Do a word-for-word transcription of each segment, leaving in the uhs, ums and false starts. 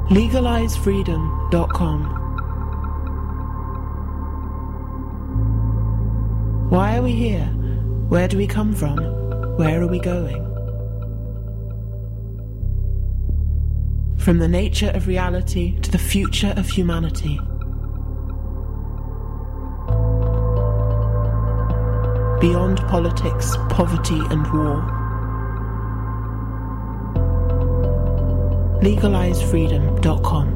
legalize freedom dot com. Why are we here? Where do we come from? Where are we going? From the nature of reality to the future of humanity. Beyond politics, poverty and war. legalize freedom dot com.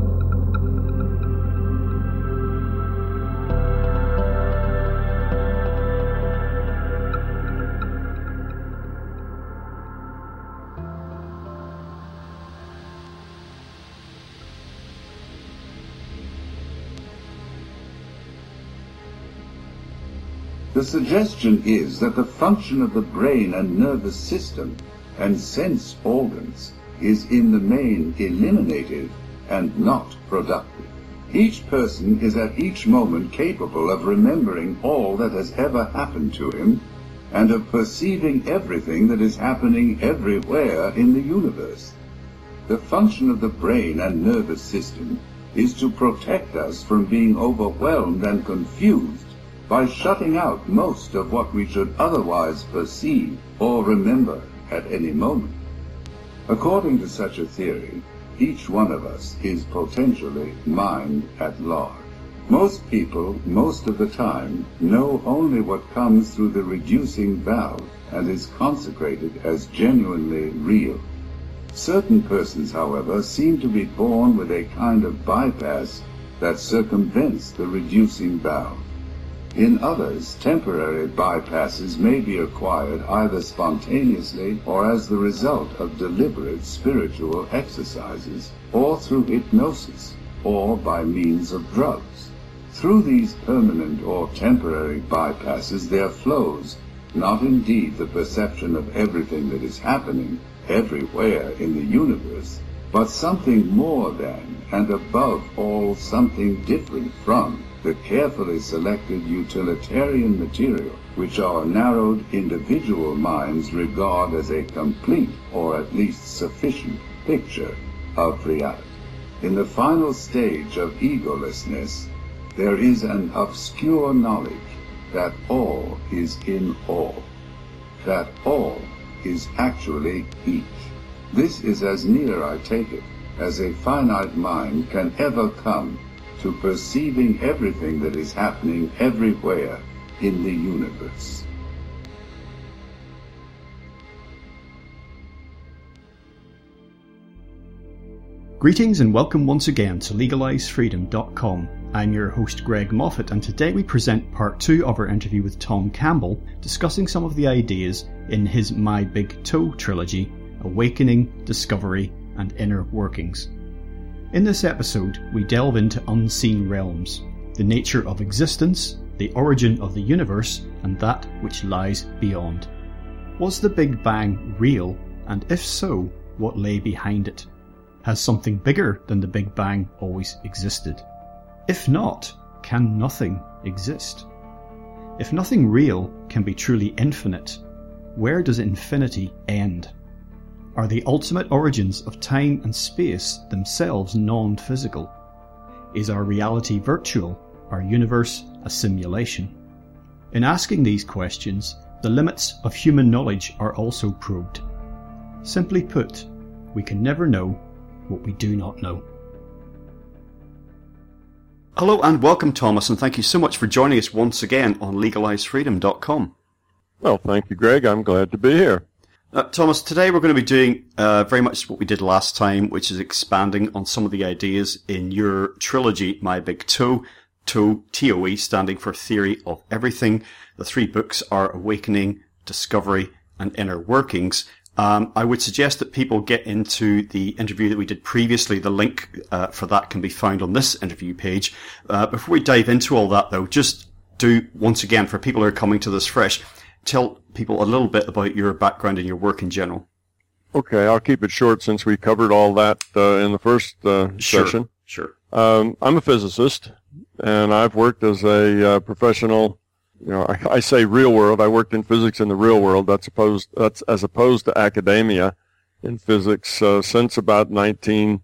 The suggestion is that the function of the brain and nervous system and sense organs is in the main eliminative and not productive. Each person is at each moment capable of remembering all that has ever happened to him and of perceiving everything that is happening everywhere in the universe. The function of the brain and nervous system is to protect us from being overwhelmed and confused by shutting out most of what we should otherwise perceive or remember at any moment. According to such a theory, each one of us is potentially mind at large. Most people, most of the time, know only what comes through the reducing valve and is consecrated as genuinely real. Certain persons, however, seem to be born with a kind of bypass that circumvents the reducing valve. In others, temporary bypasses may be acquired either spontaneously or as the result of deliberate spiritual exercises, or through hypnosis, or by means of drugs. Through these permanent or temporary bypasses there flows, not indeed the perception of everything that is happening everywhere in the universe, but something more than and above all something different from the carefully selected utilitarian material which our narrowed individual minds regard as a complete or at least sufficient picture of reality. In the final stage of egolessness, there is an obscure knowledge that all is in all, that all is actually each. This is as near, I take it, as a finite mind can ever come to perceiving everything that is happening everywhere in the universe. Greetings and welcome once again to legalize freedom dot com. I'm your host Greg Moffat, and today we present part two of our interview with Tom Campbell, discussing some of the ideas in his My Big Toe trilogy, Awakening, Discovery and Inner Workings. In this episode, we delve into unseen realms, the nature of existence, the origin of the universe, and that which lies beyond. Was the Big Bang real, and if so, what lay behind it? Has something bigger than the Big Bang always existed? If not, can nothing exist? If nothing real can be truly infinite, where does infinity end? Are the ultimate origins of time and space themselves non-physical? Is our reality virtual, our universe a simulation? In asking these questions, the limits of human knowledge are also probed. Simply put, we can never know what we do not know. Hello and welcome, Thomas, and thank you so much for joining us once again on legalize freedom dot com. Well, thank you, Greg. I'm glad to be here. Uh, Thomas, today we're going to be doing uh, very much what we did last time, which is expanding on some of the ideas in your trilogy, My Big Toe, Toe, T O E, standing for Theory of Everything. The three books are Awakening, Discovery, and Inner Workings. Um, I would suggest that people get into the interview that we did previously. The link uh, for that can be found on this interview page. Uh, before we dive into all that, though, just do, once again, for people who are coming to this fresh, tell people a little bit about your background and your work in general. Okay, I'll keep it short since we covered all that uh, in the first uh, sure, session. Sure. Um, I'm a physicist, and I've worked as a uh, professional. You know, I, I say real world. I worked in physics in the real world. That's opposed. That's as opposed to academia in physics uh, since about nineteen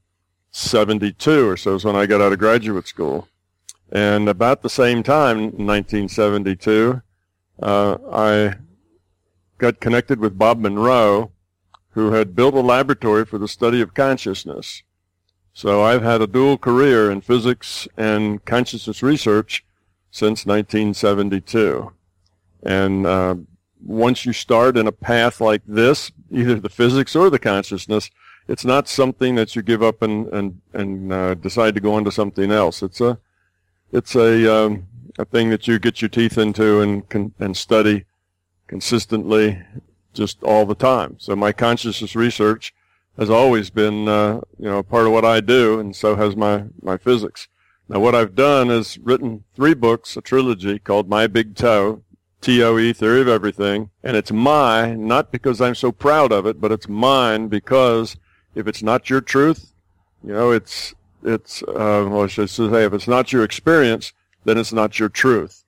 seventy-two or so is when I got out of graduate school. And about the same time, in nineteen seventy-two, uh, I got connected with Bob Monroe, who had built a laboratory for the study of consciousness. So I've had a dual career in physics and consciousness research since nineteen seventy-two. And uh, once you start in a path like this, either the physics or the consciousness, it's not something that you give up and and and uh, decide to go on to something else. It's a it's a um, a thing that you get your teeth into and can, and study consistently, just all the time. So my consciousness research has always been uh, you know part of what I do, and so has my my physics. Now what I've done is written three books, a trilogy called My Big Toe, T O E, Theory of Everything, and it's my, not because I'm so proud of it, but it's mine because if it's not your truth, you know, it's, it's, uh, well, I should say, if it's not your experience, then it's not your truth.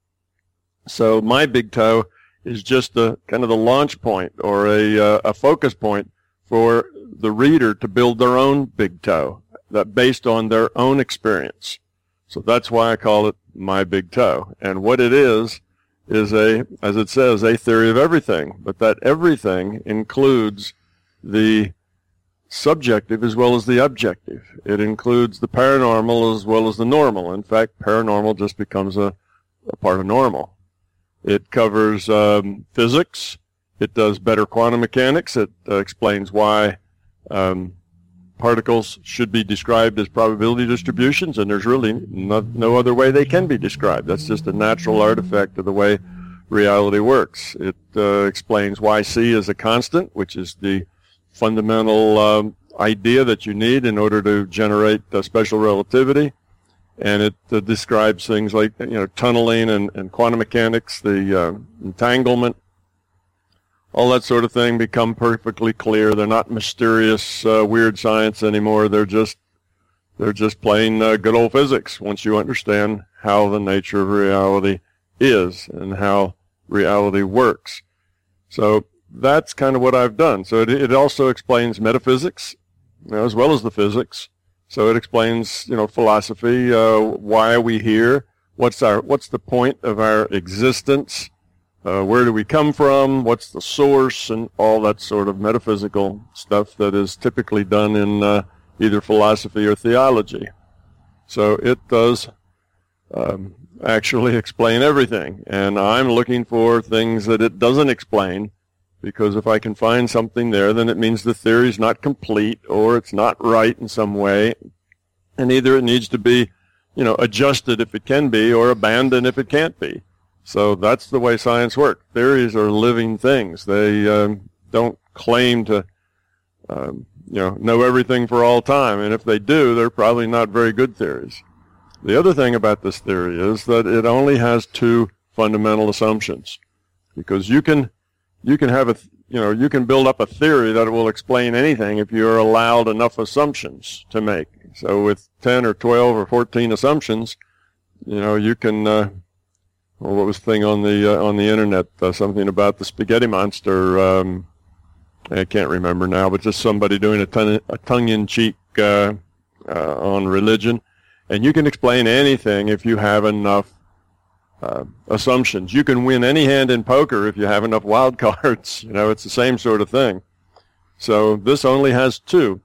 So my big toe is just the kind of the launch point or a, uh, a focus point for the reader to build their own big toe, that based on their own experience. So that's why I call it My Big Toe. And what it is, is a, as it says, a theory of everything. But that everything includes the subjective as well as the objective. It includes the paranormal as well as the normal. In fact, paranormal just becomes a, a part of normal. It covers um, physics. It does better quantum mechanics. It uh, explains why um, particles should be described as probability distributions, and there's really no, no other way they can be described. That's just a natural artifact of the way reality works. It uh, explains why C is a constant, which is the fundamental um, idea that you need in order to generate uh, special relativity. And it uh, describes things like, you know, tunneling and, and quantum mechanics, the uh, entanglement, all that sort of thing become perfectly clear. They're not mysterious, uh, weird science anymore. They're just, they're just plain uh, good old physics once you understand how the nature of reality is and how reality works. So that's kind of what I've done. So it, it also explains metaphysics, you know, as well as the physics. So it explains, you know, philosophy, uh, why are we here? What's our, what's the point of our existence? Uh, where do we come from? What's the source? And all that sort of metaphysical stuff that is typically done in uh, either philosophy or theology. So it does um, actually explain everything. And I'm looking for things that it doesn't explain, because if I can find something there, then it means the theory is not complete or it's not right in some way. And either it needs to be, you know, adjusted if it can be or abandoned if it can't be. So that's the way science works. Theories are living things. They um, don't claim to, um, you know, know everything for all time. And if they do, they're probably not very good theories. The other thing about this theory is that it only has two fundamental assumptions, because you can, you can have a, you know, you can build up a theory that will explain anything if you're allowed enough assumptions to make. So with ten or twelve or fourteen assumptions, you know, you can. Uh, Well, what was the thing on the uh, on the internet? Uh, something about the spaghetti monster. Um, I can't remember now, but just somebody doing a, ton, a tongue-in-cheek uh, uh, on religion, and you can explain anything if you have enough uh, assumptions. You can win any hand in poker if you have enough wild cards. You know, it's the same sort of thing. So this only has two,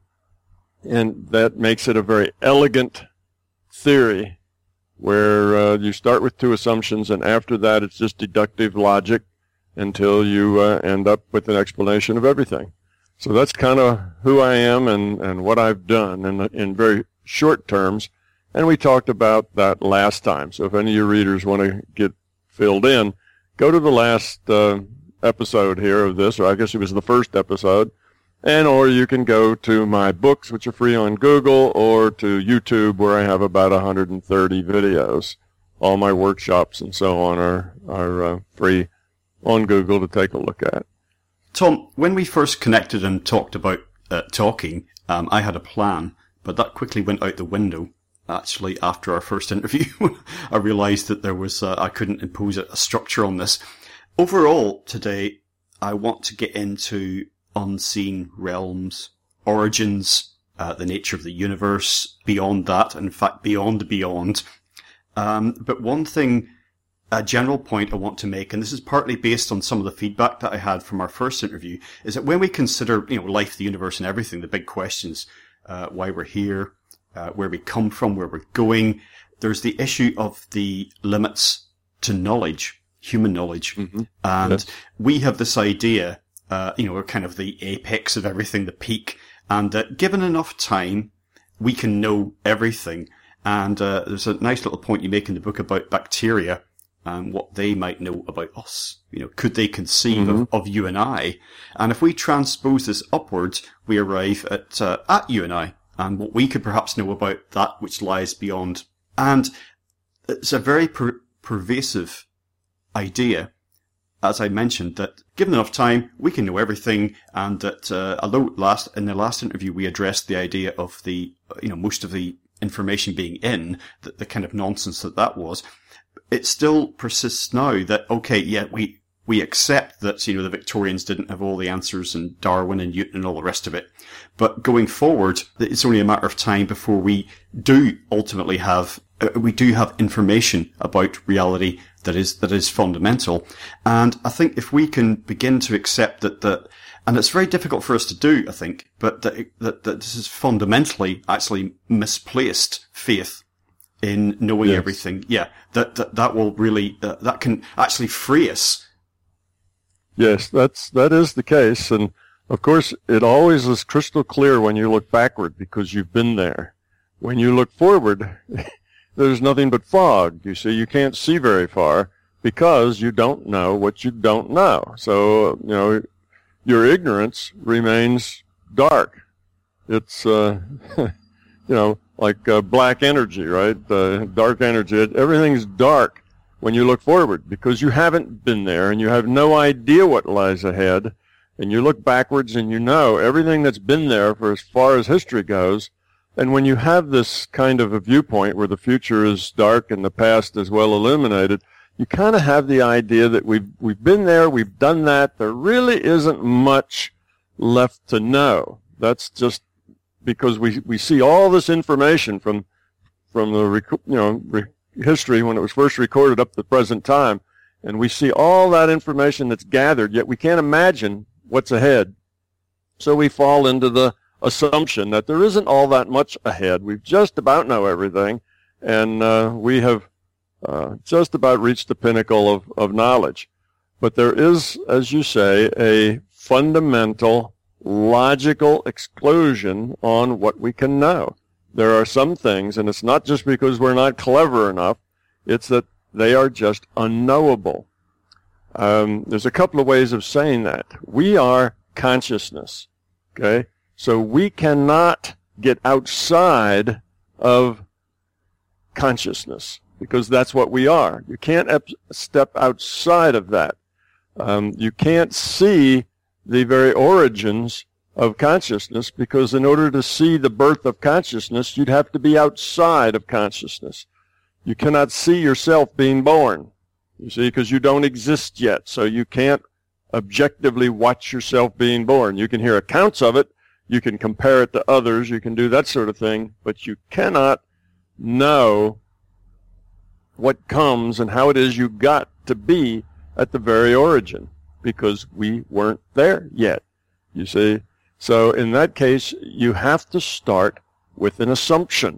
and that makes it a very elegant theory, where uh, you start with two assumptions, and after that it's just deductive logic until you uh, end up with an explanation of everything. So that's kind of who I am and, and what I've done in, in very short terms, and we talked about that last time. So if any of your readers want to get filled in, go to the last uh, episode here of this, or I guess it was the first episode, and or you can go to my books, which are free on Google, or to YouTube, where I have about one hundred thirty videos. All my workshops and so on are, are uh, free on Google to take a look at. Tom, when we first connected and talked about uh, talking, um, I had a plan, but that quickly went out the window. Actually, after our first interview, I realized that there was uh, I couldn't impose a structure on this. Overall, today, I want to get into unseen realms, origins, uh, the nature of the universe, beyond that, in fact, beyond beyond. Um, but one thing, a general point I want to make, and this is partly based on some of the feedback that I had from our first interview, is that when we consider, you know, life, the universe, and everything, the big questions, uh, why we're here, uh, where we come from, where we're going, there's the issue of the limits to knowledge, human knowledge. Mm-hmm. And yes. we have this idea, uh, you know, we're kind of the apex of everything, the peak, and that uh, given enough time, we can know everything. And uh, there's a nice little point you make in the book about bacteria and what they might know about us. You know, could they conceive mm-hmm. of, of you and I? And if we transpose this upwards, we arrive at uh, at you and I, and what we could perhaps know about that which lies beyond. And it's a very per- pervasive idea, as I mentioned, that given enough time, we can know everything, and that uh, although last in the last interview we addressed the idea of the, you know, most of the information being in, the, the kind of nonsense that that was, it still persists now that, okay, yeah, we, we accept that, you know, the Victorians didn't have all the answers, and Darwin and Newton and all the rest of it. But going forward, it's only a matter of time before we do ultimately have, uh, we do have information about reality that is, that is fundamental. And I think if we can begin to accept that, that, and it's very difficult for us to do, I think, but that, that, that this is fundamentally actually misplaced faith in knowing yes. everything. Yeah. That, that, that will really, uh, that can actually free us. Yes, that's, that is the case. And of course, it always is crystal clear when you look backward because you've been there. When you look forward, there's nothing but fog. You see, you can't see very far because you don't know what you don't know. So, you know, your ignorance remains dark. It's, uh, you know, like uh, black energy, right? Uh, dark energy. Everything's dark when you look forward because you haven't been there and you have no idea what lies ahead. And you look backwards and you know everything that's been there for as far as history goes. And when you have this kind of a viewpoint where the future is dark and the past is well illuminated, you kind of have the idea that we've, we've been there, we've done that. There really isn't much left to know. That's just because we, we see all this information from, from the, rec- you know, re- history when it was first recorded up to the present time. And we see all that information that's gathered, yet we can't imagine what's ahead. So we fall into the assumption that there isn't all that much ahead. We just about know everything, and uh, we have uh, just about reached the pinnacle of, of knowledge. But there is, as you say, a fundamental logical exclusion on what we can know. There are some things, and it's not just because we're not clever enough, it's that they are just unknowable. Um, there's a couple of ways of saying that. We are consciousness, okay? So we cannot get outside of consciousness because that's what we are. You can't ep- step outside of that. Um, you can't see the very origins of consciousness because in order to see the birth of consciousness, you'd have to be outside of consciousness. You cannot see yourself being born, you see, because you don't exist yet. So you can't objectively watch yourself being born. You can hear accounts of it. You can compare it to others. You can do that sort of thing. But you cannot know what comes and how it is you got to be at the very origin because we weren't there yet, you see. So in that case, you have to start with an assumption.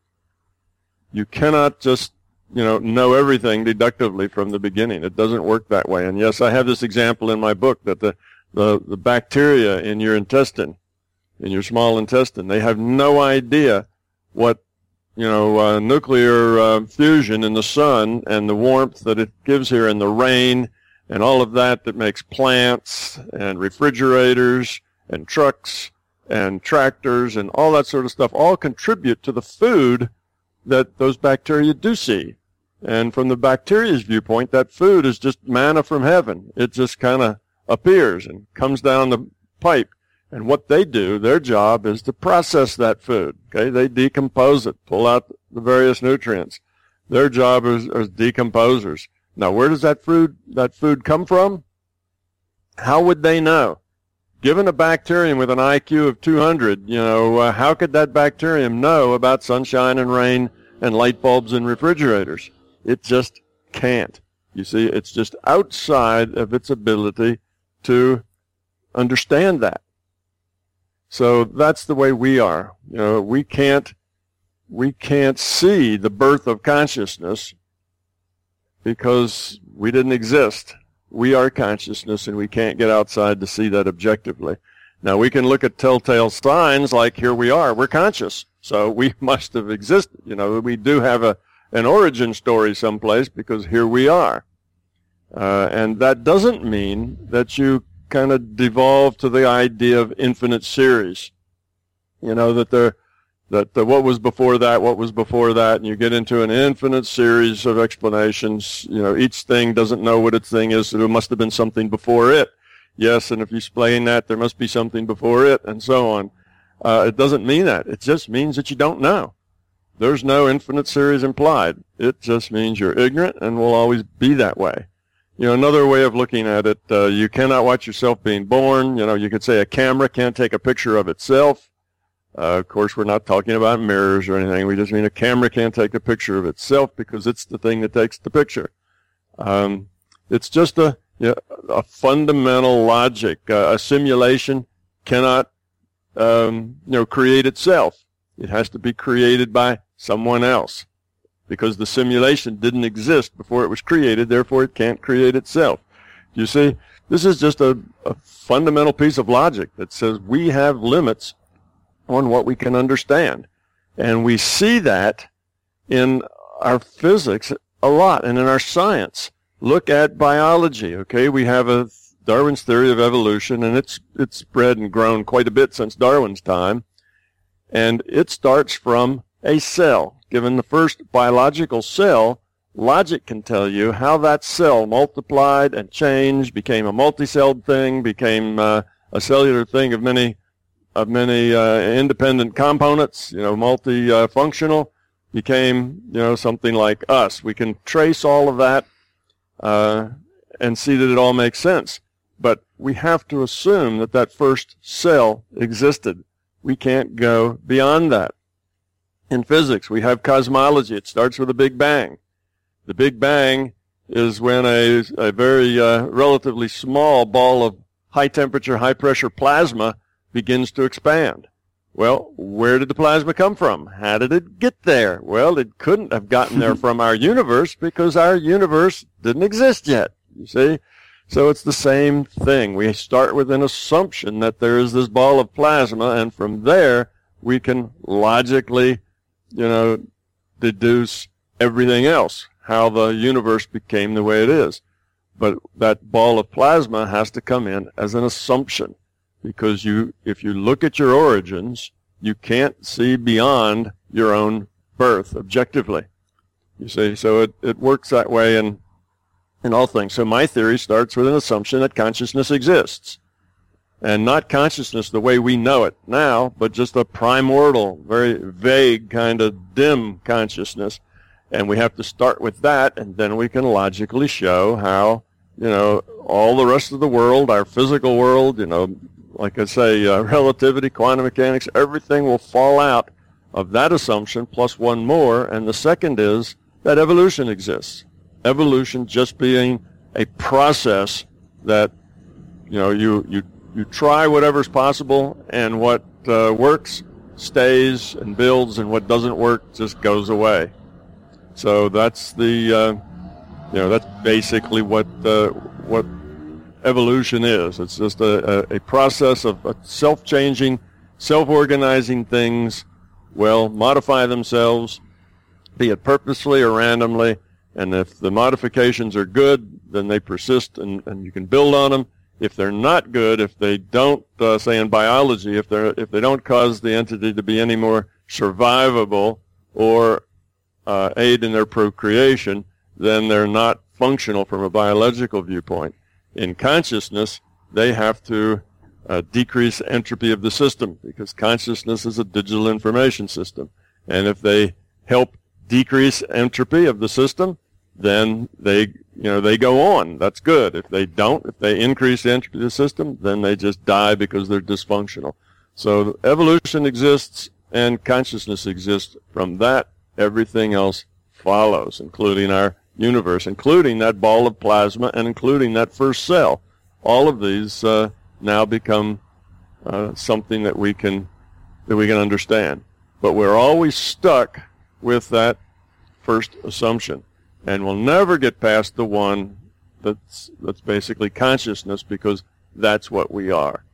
You cannot just, you know, know everything deductively from the beginning. It doesn't work that way. And yes, I have this example in my book that the, the, the bacteria in your intestine, in your small intestine, they have no idea what, you know, uh, nuclear uh, fusion in the sun and the warmth that it gives here and the rain and all of that that makes plants and refrigerators and trucks and tractors and all that sort of stuff all contribute to the food that those bacteria do see. And from the bacteria's viewpoint, that food is just manna from heaven. It just kind of appears and comes down the pipe. And what they do, their job is to process that food. Okay, they decompose it, pull out the various nutrients. Their job is as decomposers. Now, where does that food that food come from? How would they know? given a bacterium with an I Q of two hundred, you know, uh, how could that bacterium know about sunshine and rain and light bulbs and refrigerators? It just can't. You see, it's just outside of its ability to understand that. So that's the way we are. You know, we can't, we can't see the birth of consciousness because we didn't exist. We are consciousness, and we can't get outside to see that objectively. Now, we can look at telltale signs like here we are. We're conscious, so we must have existed. You know, we do have a an origin story someplace because here we are. Uh, and that doesn't mean that you kind of devolve to the idea of infinite series. You know, that there, that the, what was before that, what was before that, and you get into an infinite series of explanations. You know, each thing doesn't know what its thing is, so there must have been something before it. Yes, and if you explain that, there must be something before it, and so on. Uh, it doesn't mean that. It just means that you don't know. There's no infinite series implied. It just means you're ignorant and will always be that way. You know, another way of looking at it, uh, you cannot watch yourself being born. You know, you could say a camera can't take a picture of itself. Uh, of course, we're not talking about mirrors or anything. We just mean a camera can't take a picture of itself because it's the thing that takes the picture. Um, it's just a, you know, a fundamental logic. Uh, a simulation cannot, um, you know, create itself. It has to be created by someone else because the simulation didn't exist before it was created, therefore it can't create itself. You see, this is just a, a fundamental piece of logic that says we have limits on what we can understand. And we see that in our physics a lot and in our science. Look at biology, okay? We have a Darwin's theory of evolution, and it's it's spread and grown quite a bit since Darwin's time. And it starts from a cell. Given the first biological cell, logic can tell you how that cell multiplied and changed, became a multi-celled thing, became uh, a cellular thing of many of many uh, independent components, you know, multi-functional, became, you know, something like us. We can trace all of that uh, and see that it all makes sense. But we have to assume that that first cell existed. We can't go beyond that. In physics, we have cosmology. It starts with a Big Bang. The Big Bang is when a, a very uh, relatively small ball of high-temperature, high-pressure plasma begins to expand. Well, where did the plasma come from? How did it get there? Well, it couldn't have gotten there from our universe because our universe didn't exist yet, you see? So it's the same thing. We start with an assumption that there is this ball of plasma, and from there we can logically, you know, deduce everything else, how the universe became the way it is. But that ball of plasma has to come in as an assumption, because you, if you look at your origins, you can't see beyond your own birth objectively. You see, so it, it works that way in in all things. So my theory starts with an assumption that consciousness exists. And not consciousness the way we know it now, but just a primordial, very vague kind of dim consciousness. And we have to start with that, and then we can logically show how, you know, all the rest of the world, our physical world, you know, like I say, uh, relativity, quantum mechanics, everything will fall out of that assumption plus one more. And the second is that evolution exists. Evolution just being a process that, you know, you, you, you try whatever's possible, and what uh, works stays and builds, and what doesn't work just goes away. So that's the, uh, you know, that's basically what uh, what evolution is. It's just a, a, a process of uh, self-changing, self-organizing things will modify themselves, be it purposely or randomly. And if the modifications are good, then they persist, and, and you can build on them. If they're not good, if they don't, uh, say in biology, if they're if they don't cause the entity to be any more survivable or uh, aid in their procreation, then they're not functional from a biological viewpoint. In consciousness, they have to uh, decrease entropy of the system, because consciousness is a digital information system. And if they help decrease entropy of the system, then they, you know, they go on. That's good. If they don't, if they increase the entropy of the system, then they just die because they're dysfunctional. So evolution exists and consciousness exists. From that, everything else follows, including our universe, including that ball of plasma, and including that first cell. All of these uh, now become uh, something that we can that we can understand. But we're always stuck with that first assumption, and we'll never get past the one that's that's basically consciousness, because that's what we are.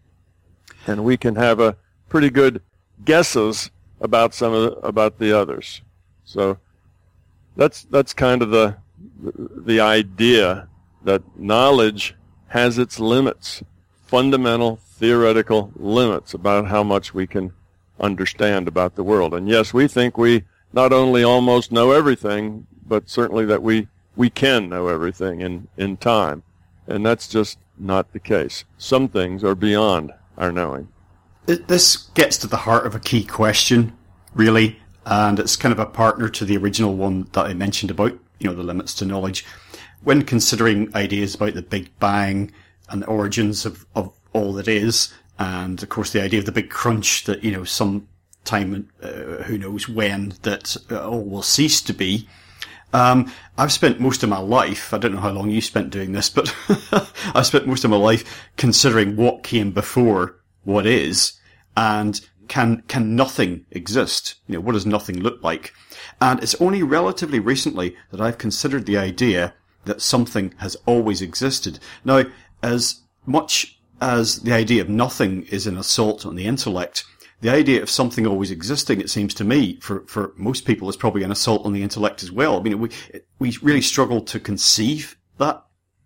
And we can have a pretty good guesses about some of the, about the others. So that's that's kind of the the idea that knowledge has its limits, fundamental theoretical limits about how much we can understand about the world. And yes, we think we not only almost know everything, but certainly that we, we can know everything in, in time. And that's just not the case. Some things are beyond our knowing. This gets to the heart of a key question, really, and it's kind of a partner to the original one that I mentioned about, you know, the limits to knowledge. When considering ideas about the Big Bang and the origins of, of all that is, and of course the idea of the big crunch that, you know, some time, uh, who knows when, that uh, all will cease to be. Um, I've spent most of my life, I don't know how long you spent doing this, but I've spent most of my life considering what came before what is, and can, can nothing exist? You know, what does nothing look like? And it's only relatively recently that I've considered the idea that something has always existed. Now, as much as the idea of nothing is an assault on the intellect, the idea of something always existing, it seems to me, for, for most people, is probably an assault on the intellect as well. I mean, we we really struggle to conceive that.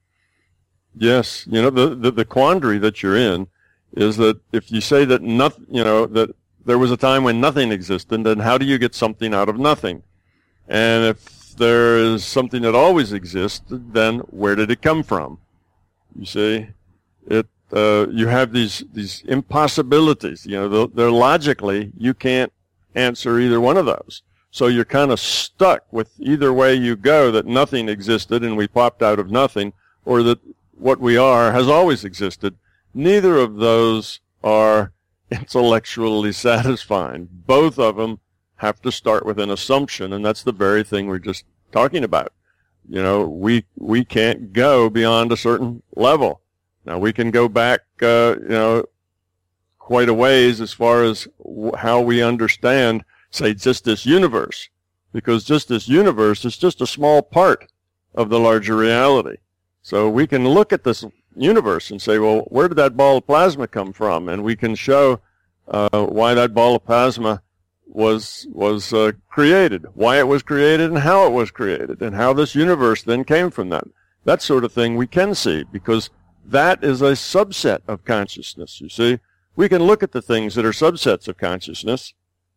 Yes, you know, the, the, the quandary that you're in is that if you say that nothing, you know, that there was a time when nothing existed, then how do you get something out of nothing? And if there is something that always existed, then where did it come from? You see, it. Uh, you have these these impossibilities. You know, they're, they're logically, you can't answer either one of those. So you're kind of stuck with either way you go, that nothing existed and we popped out of nothing, or that what we are has always existed. Neither of those are intellectually satisfying. Both of them have to start with an assumption, and that's the very thing we're just talking about. You know, we we can't go beyond a certain level. Now, we can go back, uh, you know, quite a ways as far as w- how we understand, say, just this universe, because just this universe is just a small part of the larger reality. So we can look at this universe and say, well, where did that ball of plasma come from? And we can show uh, why that ball of plasma was was uh, created, why it was created, and how it was created, and how this universe then came from that. That sort of thing we can see, because that is a subset of consciousness, you see. We can look at the things that are subsets of consciousness,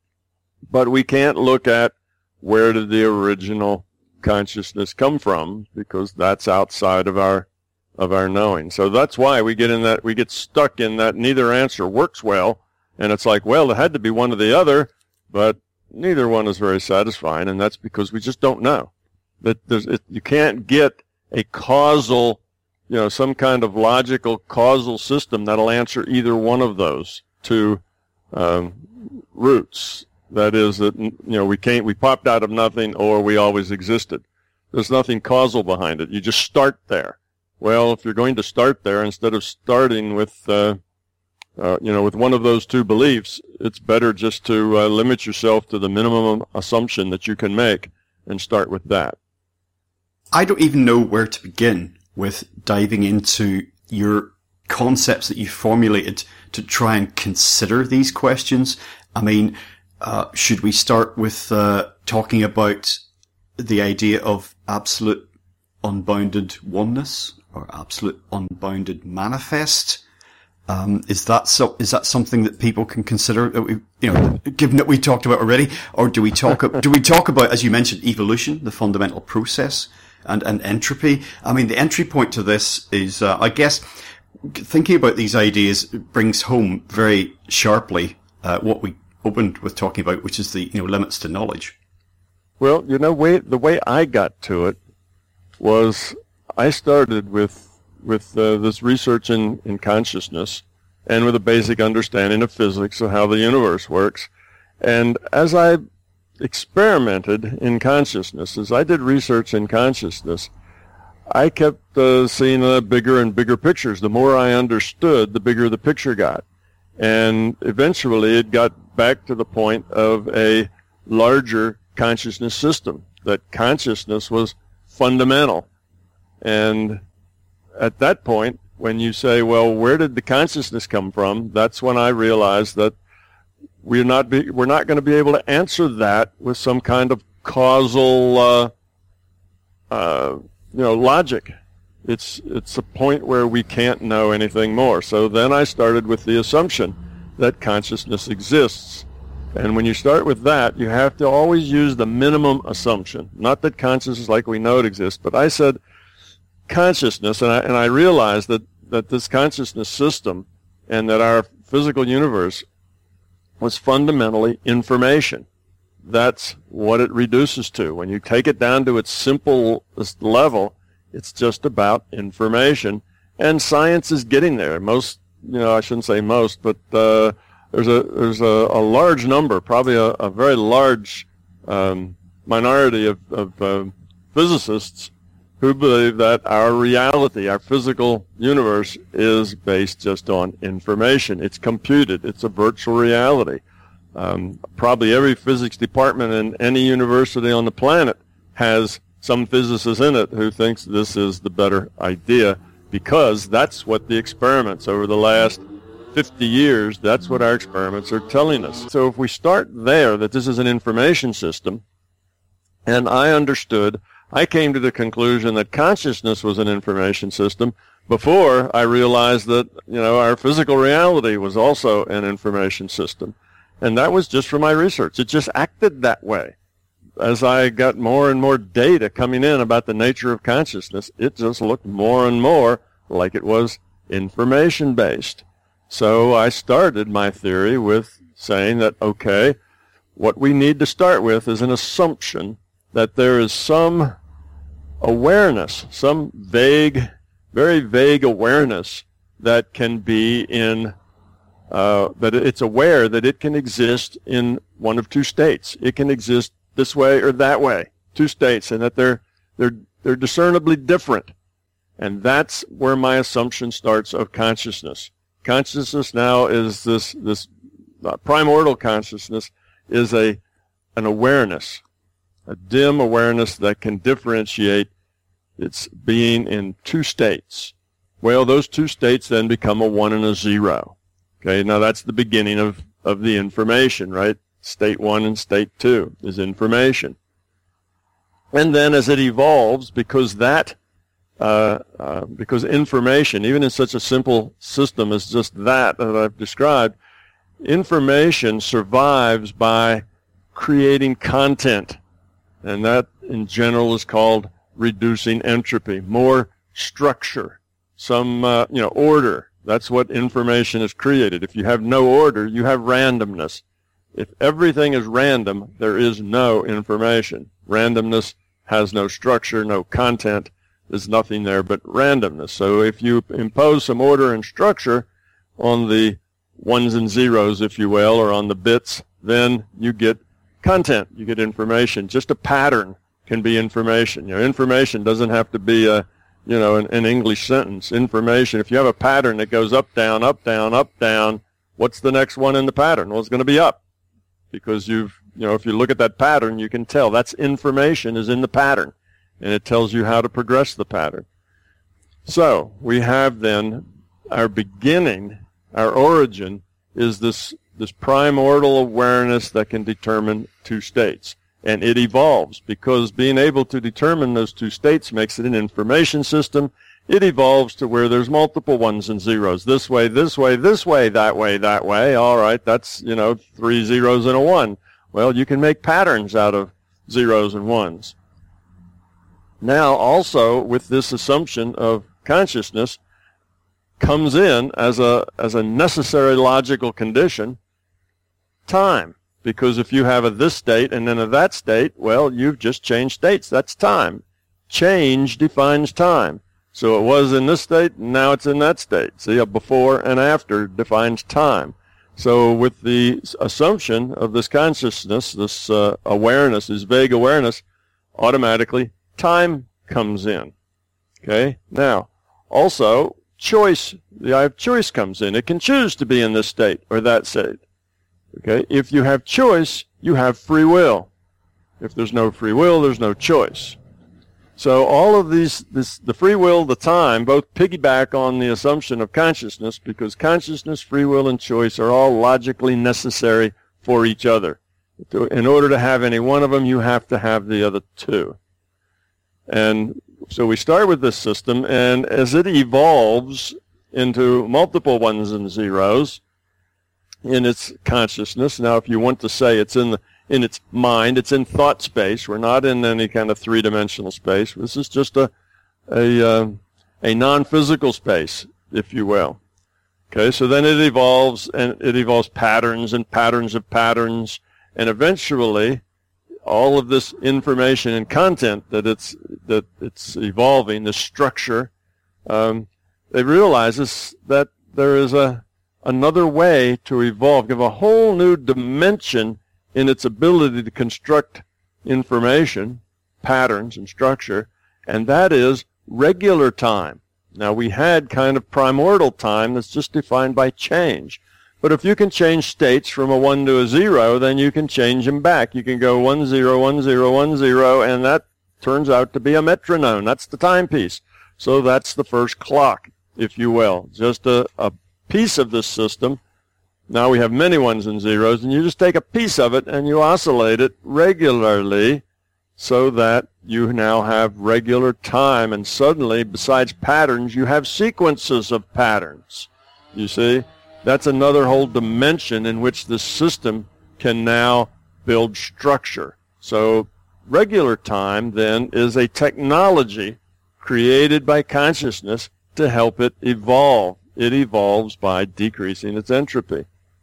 but we can't look at where did the original consciousness come from, because that's outside of our of our knowing. So that's why we get in that we get stuck in that neither answer works well, and it's like, well, it had to be one or the other, but neither one is very satisfying, and that's because we just don't know. That there's it, you can't get a causal, you know, some kind of logical causal system that'll answer either one of those two um, roots. That is that, you know, we can't, we popped out of nothing, or we always existed. There's nothing causal behind it. You just start there. Well, if you're going to start there, instead of starting with, uh, uh, you know, with one of those two beliefs, it's better just to uh, limit yourself to the minimum assumption that you can make and start with that. I don't even know where to begin with diving into your concepts that you formulated to try and consider these questions. I mean, uh, should we start with uh, talking about the idea of absolute unbounded oneness, or absolute unbounded manifest? Um, is that so? Is that something that people can consider? That we, you know, given that we talked about already, or do we talk? do we talk about, as you mentioned, evolution, the fundamental process? And, and entropy. I mean, the entry point to this is, uh, I guess, thinking about these ideas brings home very sharply uh, what we opened with talking about, which is the, you know, limits to knowledge. Well, you know, way, the way I got to it was I started with with uh, this research in, in consciousness and with a basic understanding of physics of how the universe works. And as I experimented in consciousness, as I did research in consciousness, I kept uh, seeing uh, bigger and bigger pictures. The more I understood, the bigger the picture got. And eventually it got back to the point of a larger consciousness system, that consciousness was fundamental. And at that point, when you say, well, where did the consciousness come from? That's when I realized that we're not be, we're not going to be able to answer that with some kind of causal, uh, uh, you know, logic. It's it's a point where we can't know anything more. So then I started with the assumption that consciousness exists. And when you start with that, you have to always use the minimum assumption. Not that consciousness like we know it exists, but I said consciousness, and I, and I realized that, that this consciousness system and that our physical universe was fundamentally information. That's what it reduces to. When you take it down to its simplest level, it's just about information, and science is getting there. Most, you know, I shouldn't say most, but uh, there's a there's a, a large number, probably a, a very large um, minority of, of uh, physicists who believe that our reality, our physical universe, is based just on information. It's computed. It's a virtual reality. Um, probably every physics department in any university on the planet has some physicist in it who thinks this is the better idea, because that's what the experiments over the last fifty years, that's what our experiments are telling us. So if we start there, that this is an information system, and I understood, I came to the conclusion that consciousness was an information system before I realized that, you know, our physical reality was also an information system. And that was just from my research. It just acted that way. As I got more and more data coming in about the nature of consciousness, it just looked more and more like it was information-based. So I started my theory with saying that, okay, what we need to start with is an assumption that there is some awareness, some vague, very vague awareness that can be in, uh, that it's aware that it can exist in one of two states. It can exist this way or that way, two states, and that they're they're they're discernibly different. And that's where my assumption starts of consciousness. Consciousness now is this this uh, primordial consciousness is a an awareness, a dim awareness that can differentiate its being in two states. Well, those two states then become a one and a zero. Okay, now that's the beginning of, of the information, right? State one and state two is information. And then as it evolves, because that, uh, uh, because information, even in such a simple system as just that that I've described, information survives by creating content. And that, in general, is called reducing entropy, more structure, some, uh, you know, order. That's what information is created. If you have no order, you have randomness. If everything is random, there is no information. Randomness has no structure, no content. There's nothing there but randomness. So if you impose some order and structure on the ones and zeros, if you will, or on the bits, then you get content, you get information. Just a pattern can be information. You know, information doesn't have to be a, you know, an, an English sentence. Information, if you have a pattern that goes up, down, up, down, up, down, what's the next one in the pattern? Well, it's going to be up, because you've, you know, if you look at that pattern, you can tell that's information is in the pattern, and it tells you how to progress the pattern. So we have then our beginning, our origin is this this primordial awareness that can determine two states. And it evolves, because being able to determine those two states makes it an information system. It evolves to where there's multiple ones and zeros. This way, this way, this way, that way, that way. All right, that's, you know, three zeros and a one. Well, you can make patterns out of zeros and ones. Now, also, with this assumption of consciousness, comes in as a as a necessary logical condition, time. Because if you have a this state and then a that state, well, you've just changed states. That's time. change defines time. So it was in this state, and now it's in that state. See, a before and after defines time. So with the assumption of this consciousness, this uh, awareness, this vague awareness, automatically time comes in. Okay? Now, also, choice, the I have choice comes in. It can choose to be in this state or that state. Okay? If you have choice, you have free will. If there's no free will, there's no choice. So all of these, this, the free will, the time, both piggyback on the assumption of consciousness, because consciousness, free will, and choice are all logically necessary for each other. In order to have any one of them, you have to have the other two. And so we start with this system, and as it evolves into multiple ones and zeros in its consciousness, now if you want to say it's in the in its mind, it's in thought space. We're not in any kind of three-dimensional space. This is just a a, uh, a non-physical space, if you will. Okay, so then it evolves, and it evolves patterns and patterns of patterns, and eventually all of this information and content that it's that it's evolving, the structure, um, it realizes that there is a another way to evolve, give a whole new dimension in its ability to construct information, patterns, and structure, and that is regular time. Now, we had kind of primordial time that's just defined by change. But if you can change states from a one to a zero, then you can change them back. You can go one, zero, one, zero, one, zero, and that turns out to be a metronome. That's the timepiece. So that's the first clock, if you will. Just a, a piece of this system. Now we have many ones and zeros, and you just take a piece of it and you oscillate it regularly so that you now have regular time. And suddenly, besides patterns, you have sequences of patterns. You see? That's another whole dimension in which this system can now build structure. So regular time, then, is a technology created by consciousness to help it evolve. It evolves by decreasing its entropy.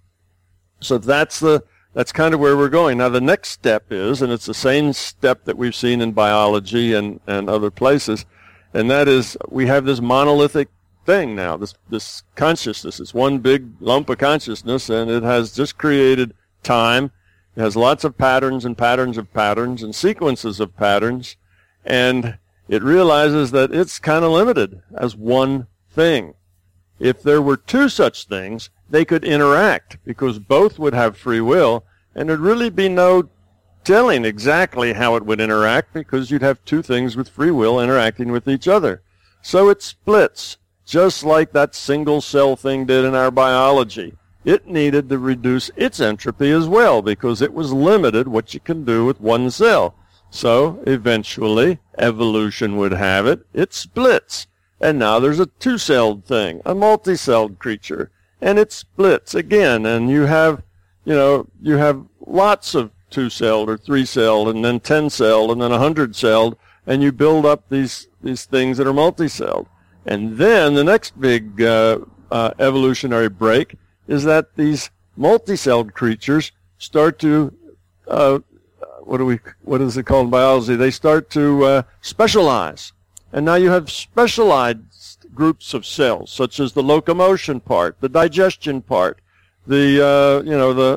So that's the that's kind of where we're going. Now the next step is, and it's the same step that we've seen in biology and, and other places, and that is we have this monolithic thing now, this this consciousness. It's one big lump of consciousness, and it has just created time. It has lots of patterns and patterns of patterns and sequences of patterns, and it realizes that it's kind of limited as one thing. If there were two such things, they could interact because both would have free will, and there'd really be no telling exactly how it would interact because you'd have two things with free will interacting with each other. So it splits, just like that single cell thing did in our biology. It needed to reduce its entropy as well because it was limited what you can do with one cell. So eventually, evolution would have it. It splits. And now there's a two-celled thing, a multi-celled creature, and it splits again. And you have, you know, you have lots of two-celled or three-celled, and then ten-celled, and then a hundred-celled, and you build up these these things that are multi-celled. And then the next big uh, uh, evolutionary break is that these multi-celled creatures start to, uh, what do we, what is it called in biology? They start to uh, specialize. And now you have specialized groups of cells, such as the locomotion part, the digestion part, the uh, you know the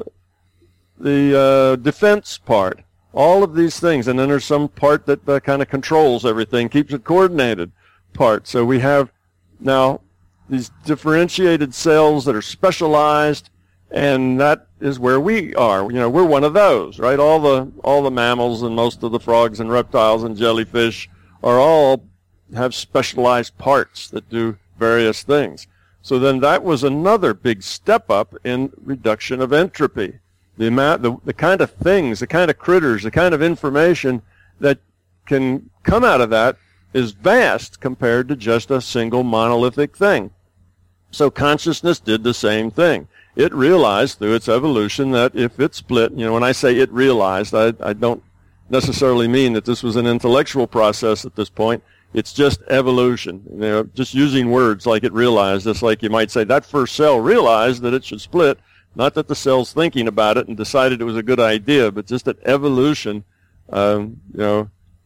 the uh, defense part, all of these things. And then there's some part that uh, kind of controls everything, keeps it coordinated part. So we have now these differentiated cells that are specialized, and that is where we are. You know, we're one of those, right? All the all the mammals and most of the frogs and reptiles and jellyfish are all have specialized parts that do various things. So then that was another big step up in reduction of entropy. The amount, the, the kind of things, the kind of critters, the kind of information that can come out of that is vast compared to just a single monolithic thing. So consciousness did the same thing. It realized through its evolution that if it split, you know, when I say it realized, I, I don't necessarily mean that this was an intellectual process at this point. It's just evolution, you know, just using words like it realized. Just like you might say that first cell realized that it should split, not that the cell's thinking about it and decided it was a good idea, but just that evolution, um, you know,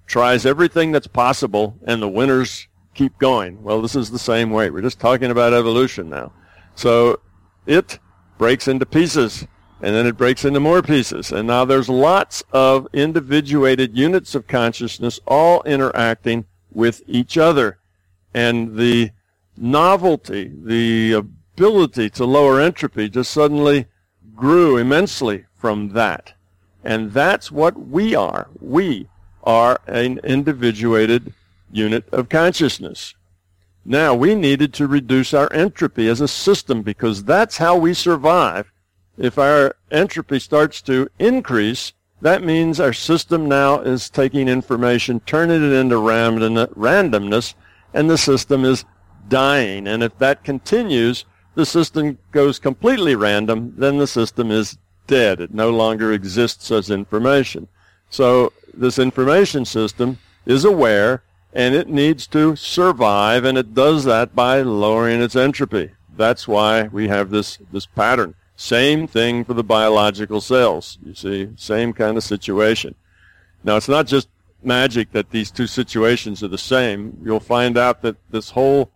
tries everything that's possible, and the winners keep going. Well, this is the same way. We're just talking about evolution now. So it breaks into pieces, and then it breaks into more pieces. And now there's lots of individuated units of consciousness all interacting with each other. And the novelty, the ability to lower entropy just suddenly grew immensely from that. And that's what we are. We are an individuated unit of consciousness. Now, we needed to reduce our entropy as a system because that's how we survive. If our entropy starts to increase, that means our system now is taking information, turning it into randomness, and the system is dying. And if that continues, the system goes completely random, then the system is dead. It no longer exists as information. So this information system is aware, and it needs to survive, and it does that by lowering its entropy. That's why we have this, this pattern. Same thing for the biological cells. You see, same kind of situation. Now, it's not just magic that these two situations are the same. You'll find out that this whole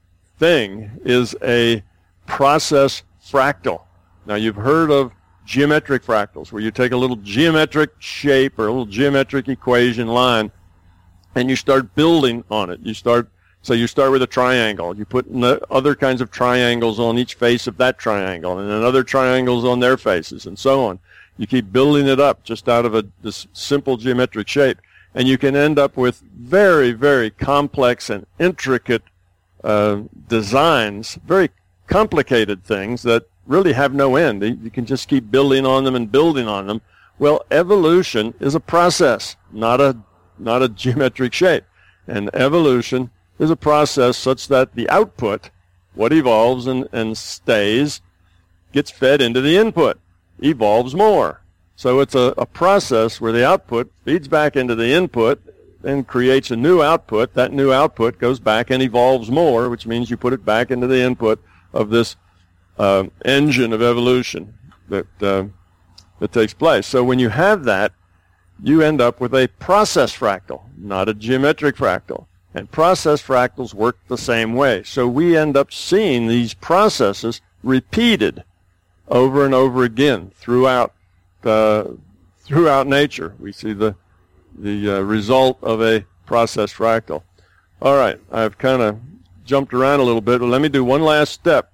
thing is a process fractal. Now, you've heard of geometric fractals, where you take a little geometric shape or a little geometric equation line, and you start building on it. You start, so you start with a triangle. You put other kinds of triangles on each face of that triangle, and then other triangles on their faces, and so on. You keep building it up just out of a this simple geometric shape, and you can end up with very, very complex and intricate uh, designs, very complicated things that really have no end. You can just keep building on them and building on them. Well, evolution is a process, not a not a geometric shape. And evolution is a process such that the output, what evolves and, and stays, gets fed into the input, evolves more. So it's a, a process where the output feeds back into the input and creates a new output. That new output goes back and evolves more, which means you put it back into the input of this uh, engine of evolution that uh, that takes place. So when you have that, you end up with a process fractal, not a geometric fractal. And process fractals work the same way. So we end up seeing these processes repeated over and over again throughout uh, throughout nature. We see the the uh, result of a process fractal. All right, I've kind of jumped around a little bit, but let me do one last step.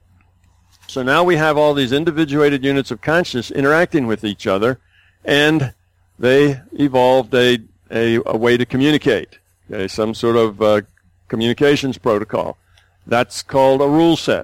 So now we have all these individuated units of consciousness interacting with each other, and they evolved a, a, a way to communicate, okay, some sort of uh, communications protocol. That's called a rule set.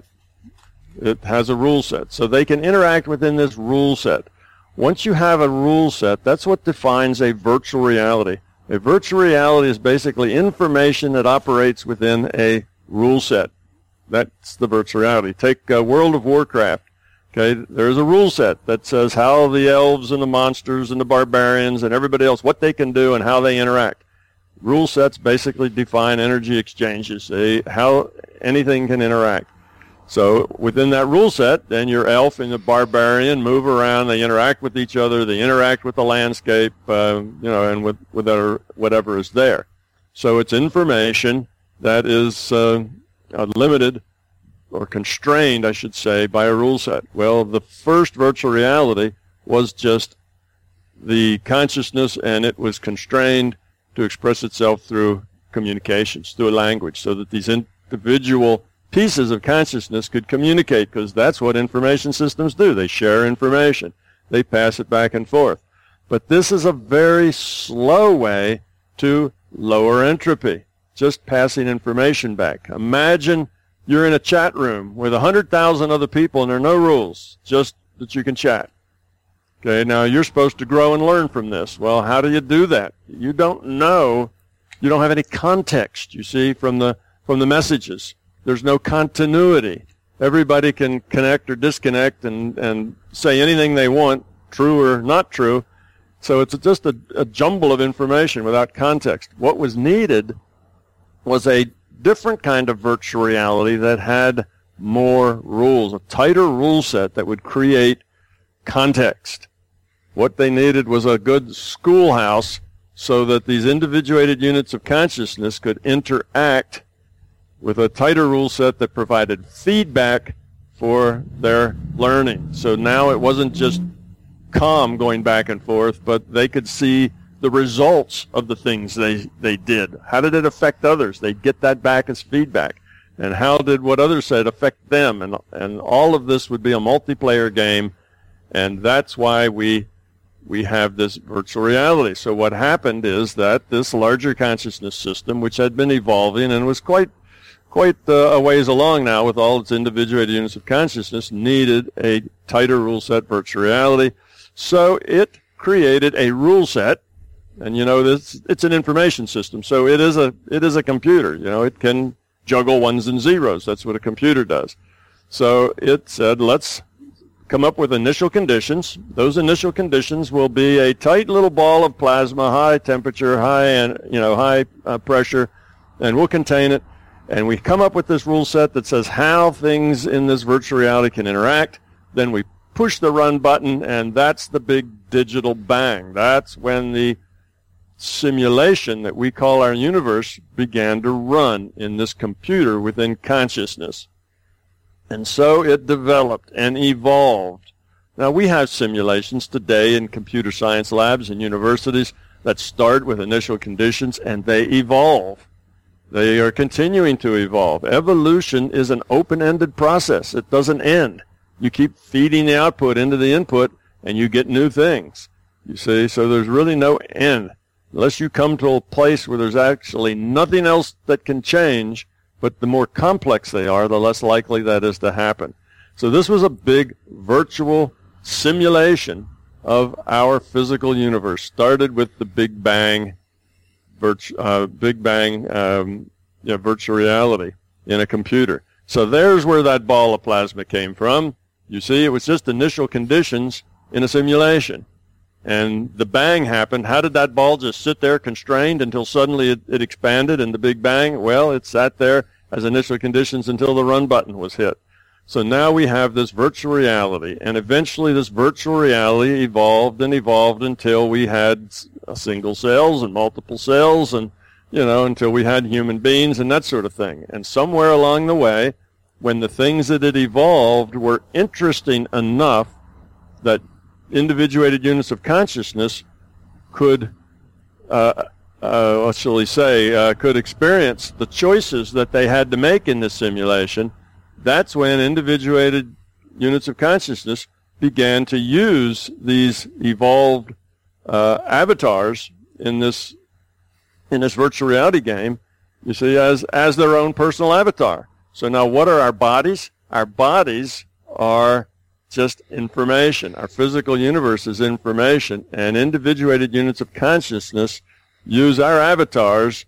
It has a rule set. So they can interact within this rule set. Once you have a rule set, that's what defines a virtual reality. A virtual reality is basically information that operates within a rule set. That's the virtual reality. Take uh, World of Warcraft. Okay, there's a rule set that says how the elves and the monsters and the barbarians and everybody else, what they can do and how they interact. Rule sets basically define energy exchanges, they, how anything can interact. So within that rule set, then your elf and the barbarian move around, they interact with each other, they interact with the landscape, uh, you know, and with, with their, whatever is there. So it's information that is uh, limited or constrained, I should say, by a rule set. Well, the first virtual reality was just the consciousness, and it was constrained to express itself through communications, through a language, so that these individual pieces of consciousness could communicate, because that's what information systems do. They share information. They pass it back and forth. But this is a very slow way to lower entropy, just passing information back. Imagine you're in a chat room with one hundred thousand other people and there are no rules, just that you can chat. Okay, now you're supposed to grow and learn from this. Well, how do you do that? You don't know. You don't have any context, you see, from the from the messages. There's no continuity. Everybody can connect or disconnect and, and say anything they want, true or not true. So it's just a, a jumble of information without context. What was needed was a different kind of virtual reality that had more rules, a tighter rule set that would create context. What they needed was a good schoolhouse so that these individuated units of consciousness could interact with a tighter rule set that provided feedback for their learning. So now it wasn't just calm going back and forth, but they could see the results of the things they, they did. How did it affect others? They'd get that back as feedback. And how did what others said affect them? And, and all of this would be a multiplayer game, and that's why we we have this virtual reality. So what happened is that this larger consciousness system, which had been evolving and was quite quite uh, a ways along now with all its individuated units of consciousness, needed a tighter rule set virtual reality. So it created a rule set, and you know this it's an information system, so it is a it is a computer. You know, it can juggle ones and zeros. That's what a computer does. So it said, let's come up with initial conditions. Those initial conditions will be a tight little ball of plasma, high temperature, high and you know high uh, pressure, and we'll contain it. And we come up with this rule set that says how things in this virtual reality can interact. Then we push the run button, and that's the big digital bang. That's when the simulation that we call our universe began to run in this computer within consciousness. And so it developed and evolved. Now, we have simulations today in computer science labs and universities that start with initial conditions, and they evolve. They are continuing to evolve. Evolution is an open-ended process. It doesn't end. You keep feeding the output into the input, and you get new things. You see, so there's really no end. Unless you come to a place where there's actually nothing else that can change, but the more complex they are, the less likely that is to happen. So this was a big virtual simulation of our physical universe. Started with the Big Bang, virtu- uh, Big Bang um, yeah, virtual reality in a computer. So there's where that ball of plasma came from. You see, it was just initial conditions in a simulation. And the bang happened. How did that ball just sit there constrained until suddenly it, it expanded in the Big Bang? Well, it sat there as initial conditions until the run button was hit. So now we have this virtual reality, and eventually this virtual reality evolved and evolved until we had single cells and multiple cells, and, you know, until we had human beings and that sort of thing. And somewhere along the way, when the things that had evolved were interesting enough that individuated units of consciousness could, uh, uh, what shall we say, uh, could experience the choices that they had to make in this simulation, that's when individuated units of consciousness began to use these evolved uh, avatars in this in this virtual reality game, you see, as as their own personal avatar. So now what are our bodies? Our bodies are just information. Our physical universe is information, and individuated units of consciousness use our avatars,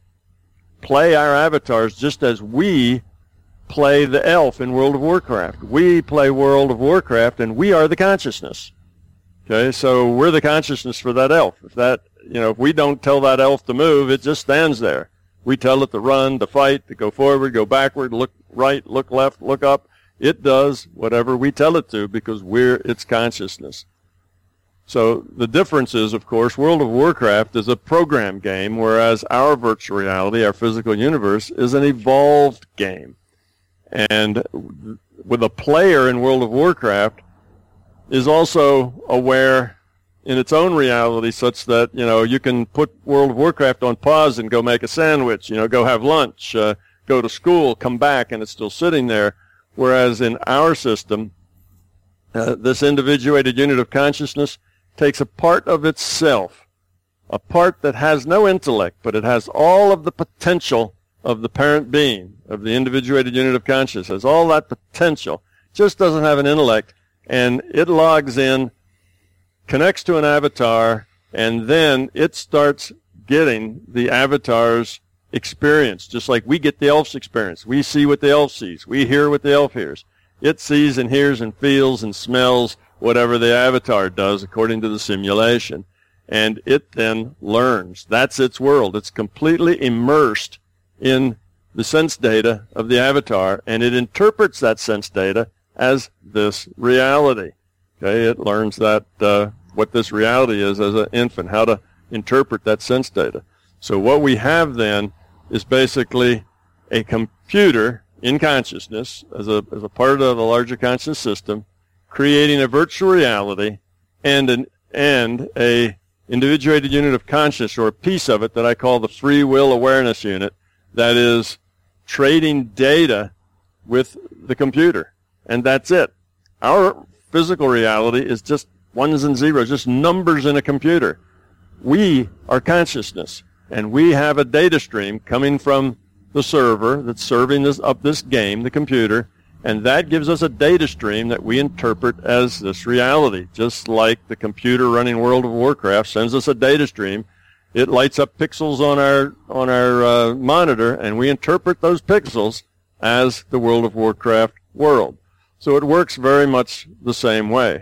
play our avatars just as we play the elf in World of Warcraft. We play World of Warcraft, and we are the consciousness. Okay, so we're the consciousness for that elf. If that, you know, if we don't tell that elf to move, it just stands there. We tell it to run, to fight, to go forward, go backward, look right, look left, look up. It does whatever we tell it to because we're its consciousness. So the difference is, of course, World of Warcraft is a program game, whereas our virtual reality, our physical universe, is an evolved game. And with a player in World of Warcraft is also aware in its own reality such that, you know, you can put World of Warcraft on pause and go make a sandwich, you know, go have lunch, uh, go to school, come back, and it's still sitting there. Whereas in our system, uh, this individuated unit of consciousness takes a part of itself, a part that has no intellect, but it has all of the potential of the parent being, of the individuated unit of consciousness, has all that potential, just doesn't have an intellect, and it logs in, connects to an avatar, and then it starts getting the avatar's experience, just like we get the elf's experience. We see what the elf sees. We hear what the elf hears. It sees and hears and feels and smells whatever the avatar does according to the simulation. And it then learns. That's its world. It's completely immersed in the sense data of the avatar, and it interprets that sense data as this reality. Okay, it learns that uh, what this reality is as an infant, how to interpret that sense data. So what we have then is basically a computer in consciousness as a as a part of the larger conscious system, creating a virtual reality and an and a individuated unit of consciousness, or a piece of it that I call the free will awareness unit, that is trading data with the computer. And that's it. Our physical reality is just ones and zeros, just numbers in a computer. We are consciousness, and we have a data stream coming from the server that's serving this up this game, the computer, and that gives us a data stream that we interpret as this reality. Just like the computer running World of Warcraft sends us a data stream, it lights up pixels on our on our uh, monitor, and we interpret those pixels as the World of Warcraft world. So it works very much the same way.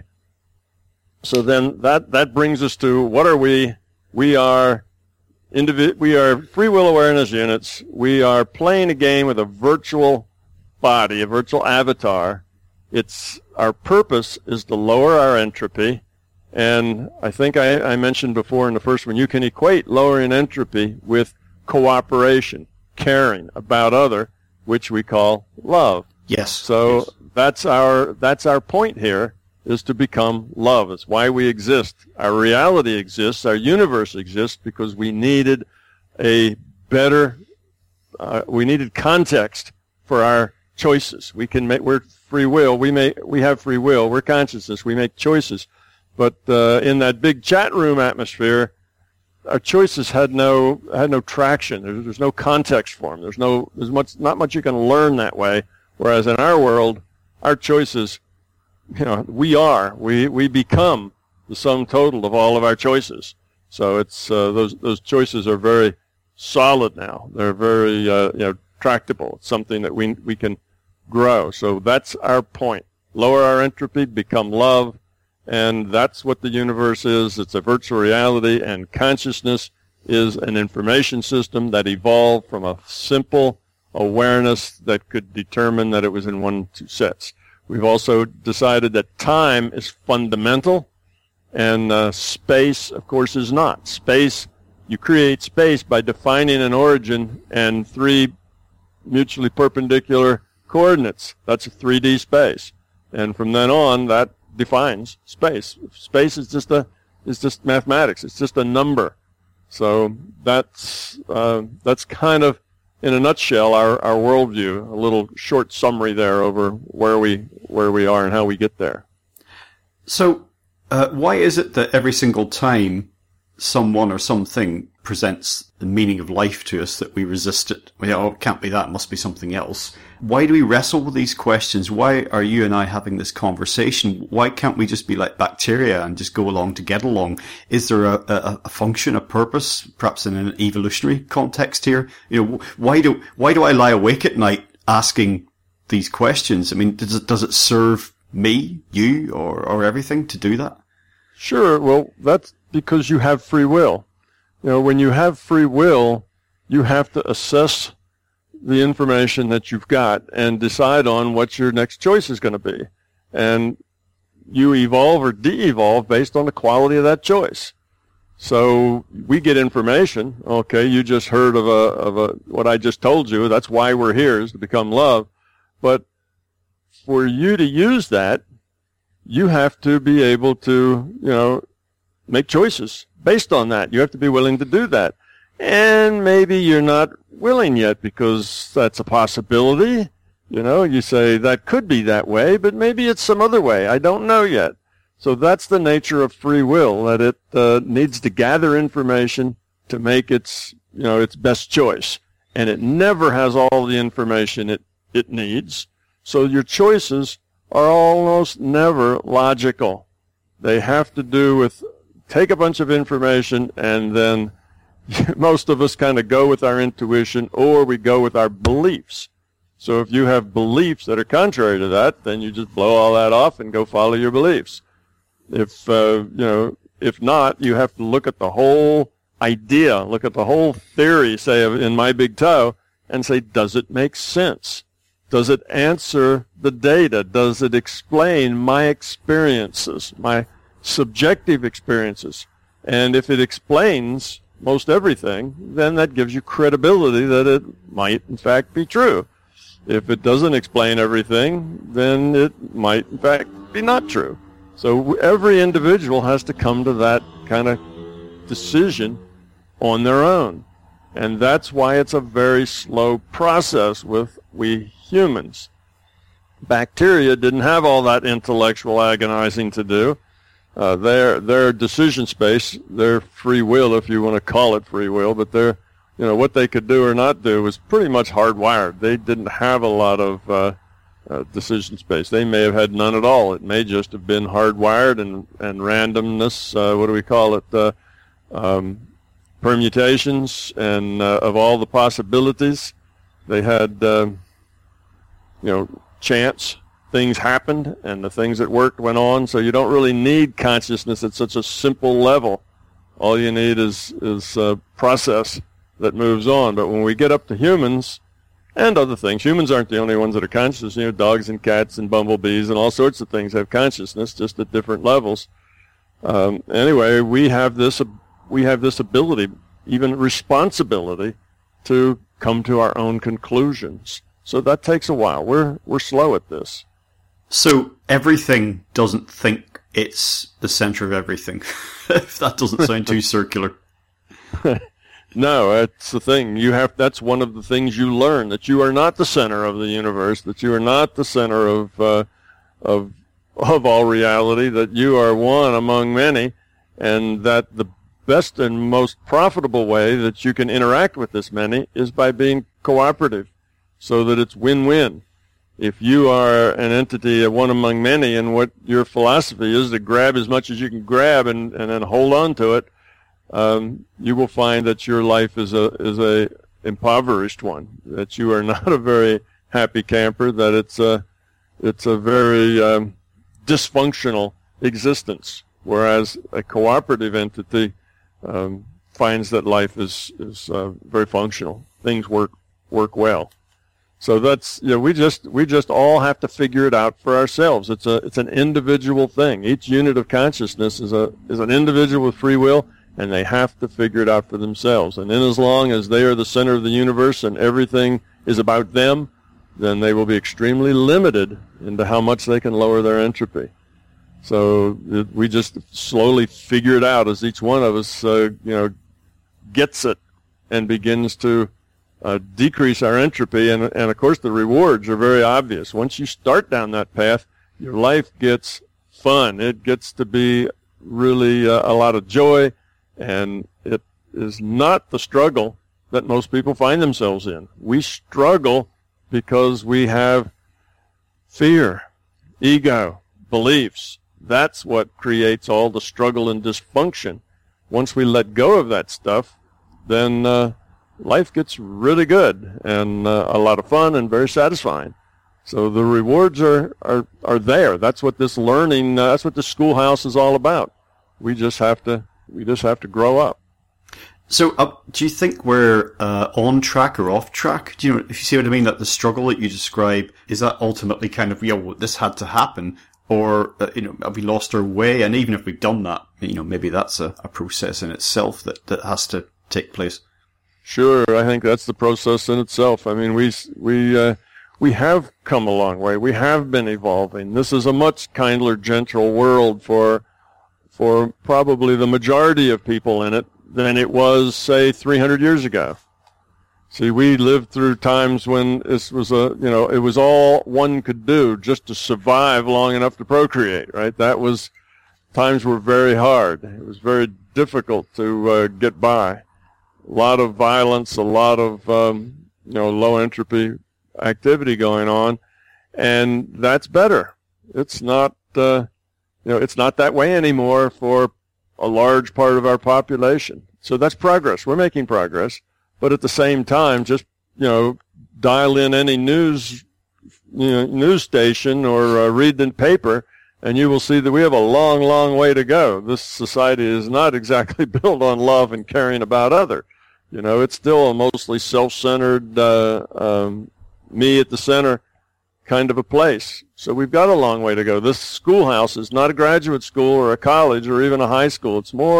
So then that that brings us to, what are we? We are individ- we are free will awareness units. We are playing a game with a virtual body, a virtual avatar. It's our purpose is to lower our entropy, and I think I, I mentioned before in the first one, you can equate lowering entropy with cooperation, caring about other, which we call love. Yes. So yes. that's our that's our point here, is to become love. It's why we exist. Our reality exists. Our universe exists because we needed a better, uh, we needed context for our choices. We can make, we're free will. We may, we have free will. We're consciousness. We make choices. But uh, in that big chat room atmosphere, our choices had no had no traction. There's, there's no context for them. There's no there's much not much you can learn that way. Whereas in our world, our choices, you know, we are we we become the sum total of all of our choices. So it's uh, those those choices are very solid now. They're very uh, you know tractable. It's something that we we can grow. So that's our point. Lower our entropy, become love, and that's what the universe is. It's a virtual reality, and consciousness is an information system that evolved from a simple awareness that could determine that it was in one, two sets. We've also decided that time is fundamental, and uh, space, of course, is not. Space, you create space by defining an origin and three mutually perpendicular coordinates. That's a three D space. And from then on, that defines space. Space is just a is just mathematics. It's just a number. So that's uh, that's kind of, in a nutshell, our, our worldview. A little short summary there over where we where we are and how we get there. So, uh, why is it that every single time someone or something presents the meaning of life to us that we resist it? Well, oh, it can't be that. It must be something else. Why do we wrestle with these questions? Why are you and I having this conversation? Why can't we just be like bacteria and just go along to get along? Is there a, a, a function, a purpose, perhaps in an evolutionary context here? You know, why do why do I lie awake at night asking these questions? I mean, does it does it serve me, you, or or everything to do that? Sure. Well, that's because you have free will. You know, when you have free will, you have to assess the information that you've got and decide on what your next choice is going to be. And you evolve or de-evolve based on the quality of that choice. So we get information. Okay, you just heard of a of a what I just told you. That's why we're here, is to become love. But for you to use that, you have to be able to, you know, make choices based on that. You have to be willing to do that. And maybe you're not willing yet because that's a possibility. You know, you say that could be that way, but maybe it's some other way. I don't know yet. So that's the nature of free will, that it uh, needs to gather information to make its, you know, its best choice. And it never has all the information it, it needs. So your choices are almost never logical. They have to do with take a bunch of information, and then most of us kind of go with our intuition, or we go with our beliefs. So if you have beliefs that are contrary to that, then you just blow all that off and go follow your beliefs. If, uh, you know, if not, you have to look at the whole idea, look at the whole theory, say, in My Big Toe, and say, does it make sense? Does it answer the data? Does it explain my experiences, my subjective experiences? And if it explains most everything, then that gives you credibility that it might, in fact, be true. If it doesn't explain everything, then it might, in fact, be not true. So every individual has to come to that kind of decision on their own. And that's why it's a very slow process with we humans. Bacteria didn't have all that intellectual agonizing to do. Uh, their their decision space, their free will, if you want to call it free will, but their, you know, what they could do or not do was pretty much hardwired. They didn't have a lot of uh, uh, decision space. They may have had none at all. It may just have been hardwired and and randomness. Uh, what do we call it? Uh, um, permutations and uh, of all the possibilities. They had, uh, you know, chance. Things happened, and the things that worked went on. So you don't really need consciousness at such a simple level. All you need is is a process that moves on. But when we get up to humans and other things, humans aren't the only ones that are conscious. You know, dogs and cats and bumblebees and all sorts of things have consciousness, just at different levels. Um, anyway, we have this we have this ability, even responsibility, to come to our own conclusions. So that takes a while. We're we're slow at this. So everything doesn't think it's the center of everything. If that doesn't sound too circular. No, that's the thing. You have. That's one of the things you learn, that you are not the center of the universe, that you are not the center of uh, of of all reality, that you are one among many, and that the best and most profitable way that you can interact with this many is by being cooperative, so that it's win-win. If you are an entity, a one among many, and what your philosophy is to grab as much as you can grab and, and then hold on to it, um, you will find that your life is a is a impoverished one. That you are not a very happy camper. That it's a it's a very um, dysfunctional existence. Whereas a cooperative entity um, finds that life is is uh, very functional. Things work work well. So that's, you know, we just we just all have to figure it out for ourselves. It's a it's an individual thing. Each unit of consciousness is a is an individual with free will, and they have to figure it out for themselves. And then as long as they are the center of the universe and everything is about them, then they will be extremely limited into how much they can lower their entropy. So it, we just slowly figure it out as each one of us, uh, you know, gets it and begins to Uh, decrease our entropy, and and of course the rewards are very obvious. Once you start down that path, your life gets fun. It gets to be really uh, a lot of joy, and it is not the struggle that most people find themselves in. We struggle because we have fear, ego, beliefs. That's what creates all the struggle and dysfunction. Once we let go of that stuff, then uh, life gets really good and uh, a lot of fun and very satisfying. So the rewards are, are, are there. That's what this learning, uh, that's what the schoolhouse is all about. We just have to, we just have to grow up. So uh, do you think we're uh, on track or off track? Do you know, if you see what I mean, that the struggle that you describe, is that ultimately kind of, yeah, well, this had to happen, or, uh, you know, have we lost our way? And even if we've done that, you know, maybe that's a, a process in itself that, that has to take place. Sure, I think that's the process in itself. I mean, we we uh, we have come a long way. We have been evolving. This is a much kinder, gentle world for for probably the majority of people in it than it was, say, three hundred years ago. See, we lived through times when this was a, you know, it was all one could do just to survive long enough to procreate, right? That was, times were very hard. It was very difficult to uh, get by. A lot of violence, a lot of, um, you know, low entropy activity going on, and that's better. It's not, uh, you know, it's not that way anymore for a large part of our population. So that's progress. We're making progress, but at the same time, just, you know, dial in any news, you know, news station or uh, read the paper, and you will see that we have a long, long way to go. This society is not exactly built on love and caring about others. You know, it's still a mostly self-centered, uh, um, me at the center kind of a place. So we've got a long way to go. This schoolhouse is not a graduate school or a college or even a high school. It's more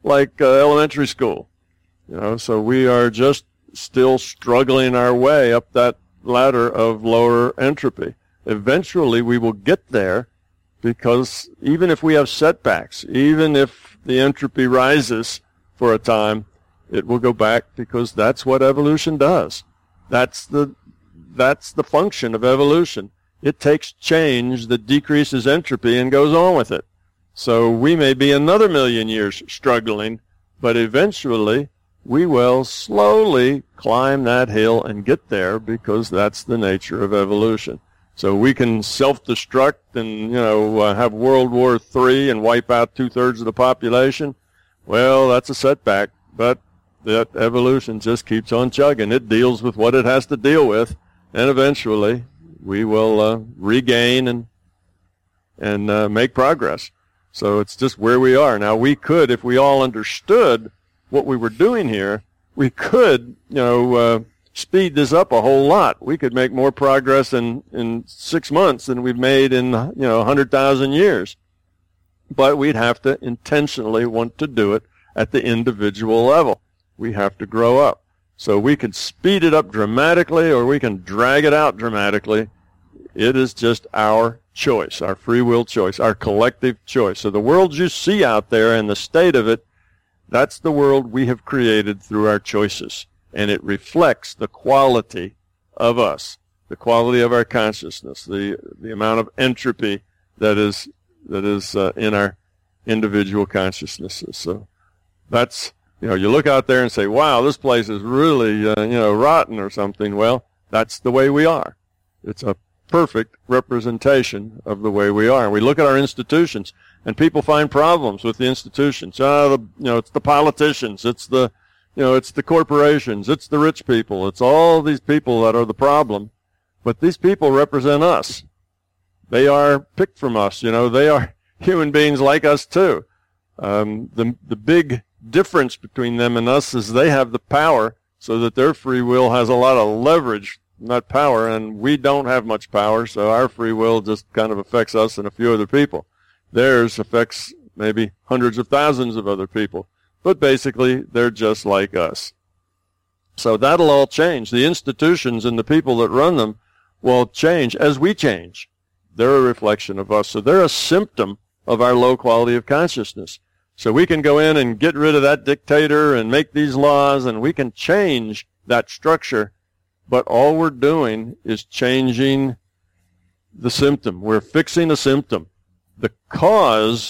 like uh, elementary school. You know, so we are just still struggling our way up that ladder of lower entropy. Eventually we will get there, because even if we have setbacks, even if the entropy rises for a time, it will go back, because that's what evolution does. That's the that's the function of evolution. It takes change that decreases entropy and goes on with it. So we may be another million years struggling, but eventually we will slowly climb that hill and get there, because that's the nature of evolution. So we can self-destruct and, you know, uh, have World War Three and wipe out two-thirds of the population. Well, that's a setback, but that evolution just keeps on chugging. It deals with what it has to deal with, and eventually we will uh, regain and and uh, make progress. So it's just where we are. Now, we could, if we all understood what we were doing here, we could, you know, uh, speed this up a whole lot. We could make more progress in, in six months than we've made in, you know, one hundred thousand years. But we'd have to intentionally want to do it at the individual level. We have to grow up. So we could speed it up dramatically, or we can drag it out dramatically. It is just our choice, our free will choice, our collective choice. So the world you see out there and the state of it, that's the world we have created through our choices. And it reflects the quality of us, the quality of our consciousness, the the amount of entropy that is that is uh, in our individual consciousnesses. So that's, you know, you look out there and say, wow, this place is really, uh, you know, rotten or something. Well, that's the way we are. It's a perfect representation of the way we are. And we look at our institutions, and people find problems with the institutions. Oh, the, you know, it's the politicians, it's the You know, it's the corporations, it's the rich people, it's all these people that are the problem. But these people represent us. They are picked from us, you know, they are human beings like us too. Um, the, the big difference between them and us is they have the power, so that their free will has a lot of leverage, not power, and we don't have much power, so our free will just kind of affects us and a few other people. Theirs affects maybe hundreds of thousands of other people. But basically, they're just like us. So that'll all change. The institutions and the people that run them will change as we change. They're a reflection of us. So they're a symptom of our low quality of consciousness. So we can go in and get rid of that dictator and make these laws, and we can change that structure. But all we're doing is changing the symptom. We're fixing a symptom. The cause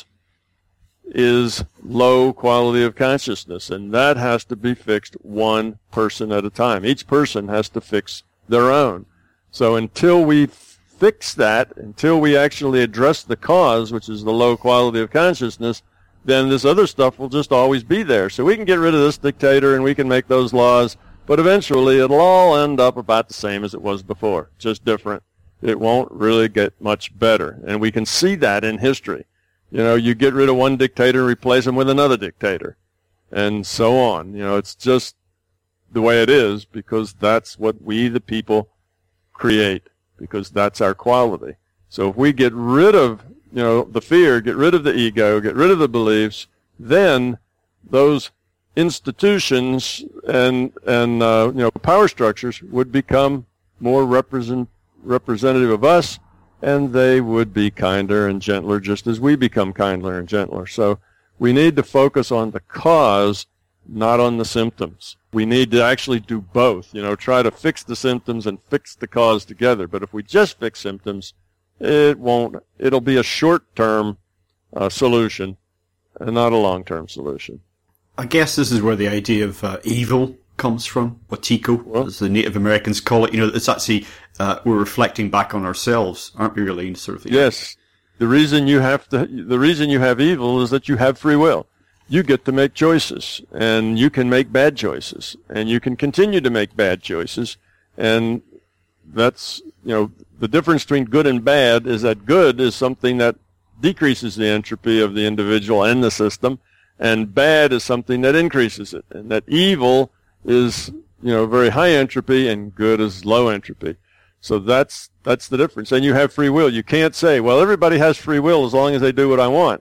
is low quality of consciousness, and that has to be fixed one person at a time. Each person has to fix their own. So until we fix that, until we actually address the cause, which is the low quality of consciousness, then this other stuff will just always be there. So we can get rid of this dictator and we can make those laws, but eventually it'll all end up about the same as it was before, just different. It won't really get much better, and we can see that in history. You know, you get rid of one dictator and replace him with another dictator, and so on. You know, it's just the way it is, because that's what we, the people, create, because that's our quality. So if we get rid of, you know, the fear, get rid of the ego, get rid of the beliefs, then those institutions and, and uh, you know, power structures would become more represent, representative of us, and they would be kinder and gentler, just as we become kinder and gentler. So we need to focus on the cause, not on the symptoms. We need to actually do both, you know, try to fix the symptoms and fix the cause together. But if we just fix symptoms, it won't, it'll be a short-term uh, solution and not a long-term solution. I guess this is where the idea of uh, evil comes from, Wetiko, well, as the Native Americans call it. You know, it's actually, uh, we're reflecting back on ourselves, aren't we, really? Sort of. Yes. The reason you have to, the reason you have evil is that you have free will. You get to make choices, and you can make bad choices, and you can continue to make bad choices, and that's, you know, the difference between good and bad is that good is something that decreases the entropy of the individual and the system, and bad is something that increases it, and that evil is, you know, very high entropy, and good is low entropy. So that's that's the difference. And you have free will. You can't say, well, everybody has free will as long as they do what I want.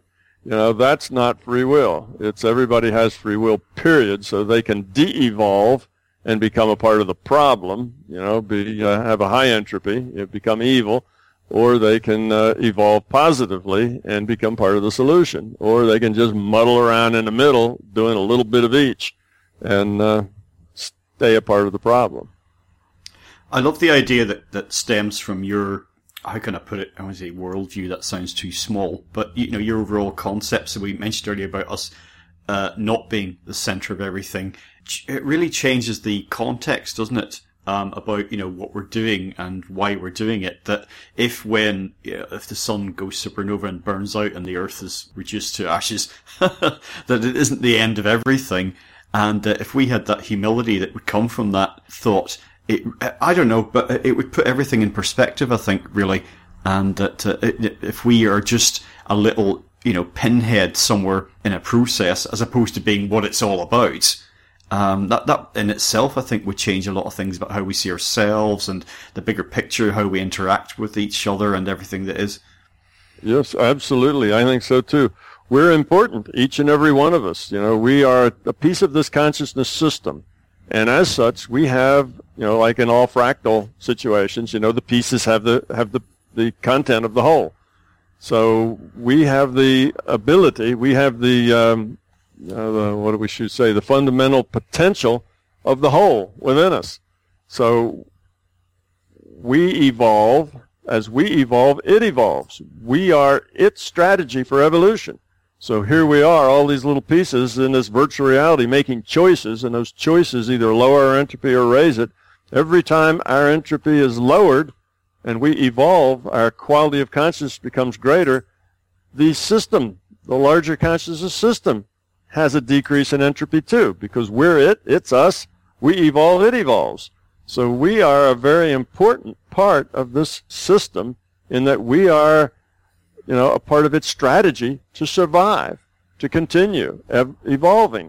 You know, that's not free will. It's everybody has free will, period, so they can de-evolve and become a part of the problem, you know, be uh, have a high entropy, become evil, or they can uh, evolve positively and become part of the solution, or they can just muddle around in the middle doing a little bit of each and uh, stay a part of the problem. I love the idea that, that stems from your, how can I put it, I want to say worldview, that sounds too small, but you know, your overall concepts that we mentioned earlier about us uh, not being the center of everything. It really changes the context, doesn't it? Um, about, you know, what we're doing and why we're doing it. That if when, you know, if the sun goes supernova and burns out and the earth is reduced to ashes, that it isn't the end of everything. And uh, if we had that humility that would come from that thought, it, I don't know, but it would put everything in perspective, I think, really. And that uh, if we are just a little, you know, pinhead somewhere in a process, as opposed to being what it's all about, Um, that, that in itself, I think, would change a lot of things about how we see ourselves and the bigger picture, how we interact with each other and everything that is. Yes, absolutely. I think so too. We're important, each and every one of us. You know, we are a piece of this consciousness system. And as such, we have, you know, like in all fractal situations, you know, the pieces have the, have the, the content of the whole. So we have the ability, we have the, um, Uh, the, what do we should say, the fundamental potential of the whole within us. So we evolve. As we evolve, it evolves. We are its strategy for evolution. So here we are, all these little pieces in this virtual reality making choices, and those choices either lower our entropy or raise it. Every time our entropy is lowered and we evolve, our quality of consciousness becomes greater. The system, the larger consciousness system, has a decrease in entropy too, because we're it, it's us, we evolve, it evolves. So we are a very important part of this system in that we are, you know, a part of its strategy to survive, to continue ev- evolving.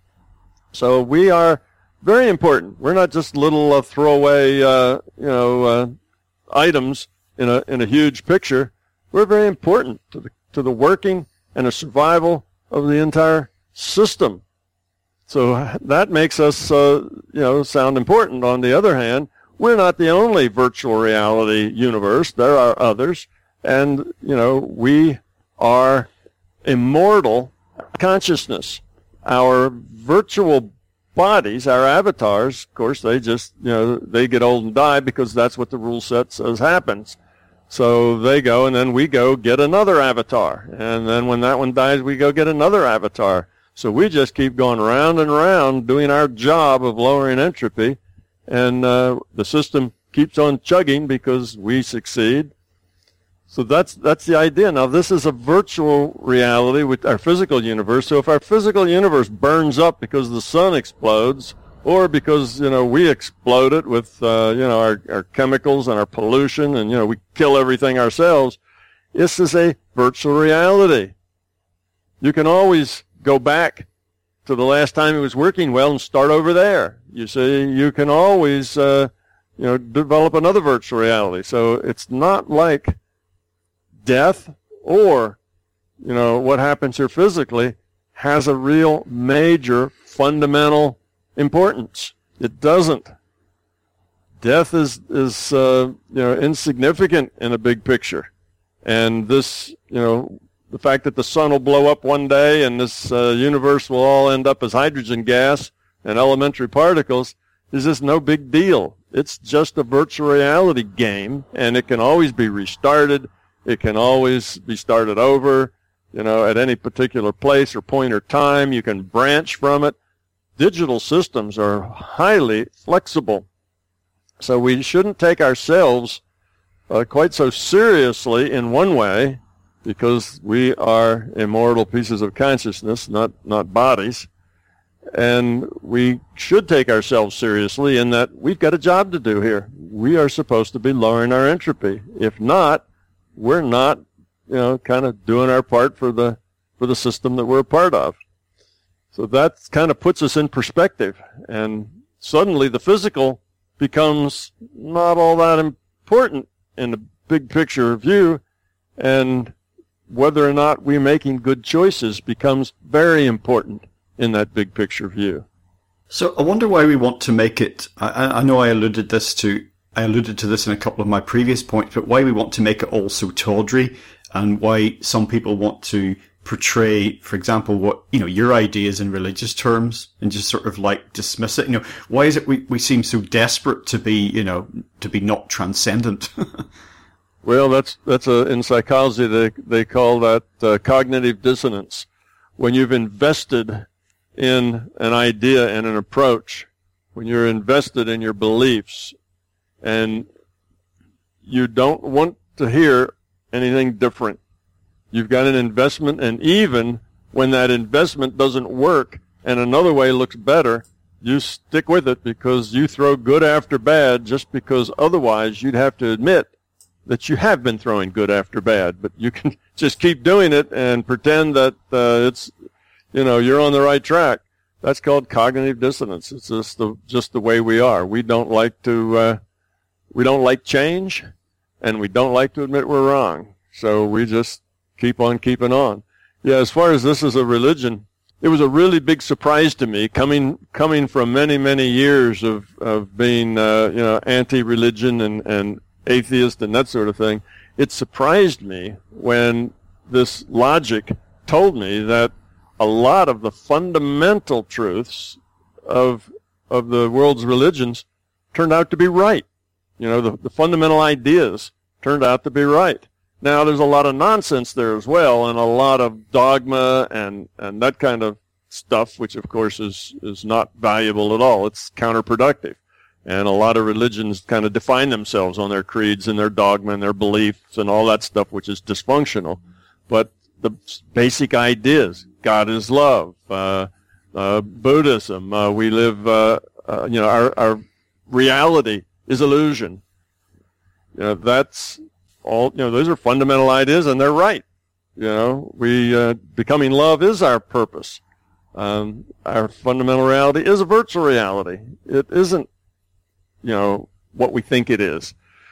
So we are very important. We're not just little uh, throwaway, uh, you know, uh, items in a in a huge picture. We're very important to the to the working and the survival of the entire system. So that makes us, uh, you know, sound important. On the other hand, we're not the only virtual reality universe. There are others. And, you know, we are immortal consciousness. Our virtual bodies, our avatars, of course, they just, you know, they get old and die because that's what the rule set says happens. So they go, and then we go get another avatar. And then when that one dies, we go get another avatar. So we just keep going round and round doing our job of lowering entropy, and uh, the system keeps on chugging because we succeed. So that's that's the idea. Now, this is a virtual reality with our physical universe. So if our physical universe burns up because the sun explodes, or because, you know, we explode it with, uh, you know, our, our chemicals and our pollution, and, you know, we kill everything ourselves, this is a virtual reality. You can always go back to the last time it was working well and start over there. You see, you can always, uh, you know, develop another virtual reality. So it's not like death or, you know, what happens here physically has a real major fundamental importance. It doesn't. Death is, is, uh, you know, insignificant in a big picture. And this, you know, the fact that the sun will blow up one day and this uh, universe will all end up as hydrogen gas and elementary particles is just no big deal. It's just a virtual reality game, and it can always be restarted. It can always be started over, you know, at any particular place or point or time. You can branch from it. Digital systems are highly flexible. So we shouldn't take ourselves uh, quite so seriously in one way, because we are immortal pieces of consciousness, not, not bodies. And we should take ourselves seriously in that we've got a job to do here. We are supposed to be lowering our entropy. If not, we're not, you know, kind of doing our part for the, for the system that we're a part of. So that kind of puts us in perspective. And suddenly the physical becomes not all that important in the big picture view. And whether or not we're making good choices becomes very important in that big picture view. So I wonder why we want to make it, I, I know I alluded this to, I alluded to this in a couple of my previous points, but why we want to make it all so tawdry, and why some people want to portray, for example, what, you know, your ideas in religious terms and just sort of like dismiss it. You know, why is it we, we seem so desperate to be, you know, to be not transcendent? Well, that's, that's a, in psychology, they, they call that uh, cognitive dissonance. When you've invested in an idea and an approach, when you're invested in your beliefs, and you don't want to hear anything different. You've got an investment, and even when that investment doesn't work and another way looks better, you stick with it because you throw good after bad, just because otherwise you'd have to admit that you have been throwing good after bad. But you can just keep doing it and pretend that uh, it's, you know, you're on the right track. That's called cognitive dissonance. It's just the just the way we are. We don't like to uh, we don't like change, and we don't like to admit we're wrong. So we just keep on keeping on. Yeah, as far as this is a religion, it was a really big surprise to me coming coming from many many years of of being uh, you know anti-religion and and atheist and that sort of thing. It surprised me when this logic told me that a lot of the fundamental truths of of the world's religions turned out to be right. You know, the, the fundamental ideas turned out to be right. Now, there's a lot of nonsense there as well, and a lot of dogma and, and that kind of stuff, which, of course, is, is not valuable at all. It's counterproductive. And a lot of religions kind of define themselves on their creeds and their dogma and their beliefs and all that stuff, which is dysfunctional. But the basic ideas, God is love, uh, uh, Buddhism, uh, we live, uh, uh, you know, our, our reality is illusion. You know, that's all, you know, those are fundamental ideas, and they're right. You know, we, uh, becoming love is our purpose. Um, our fundamental reality is a virtual reality. It isn't, you know, what we think it is.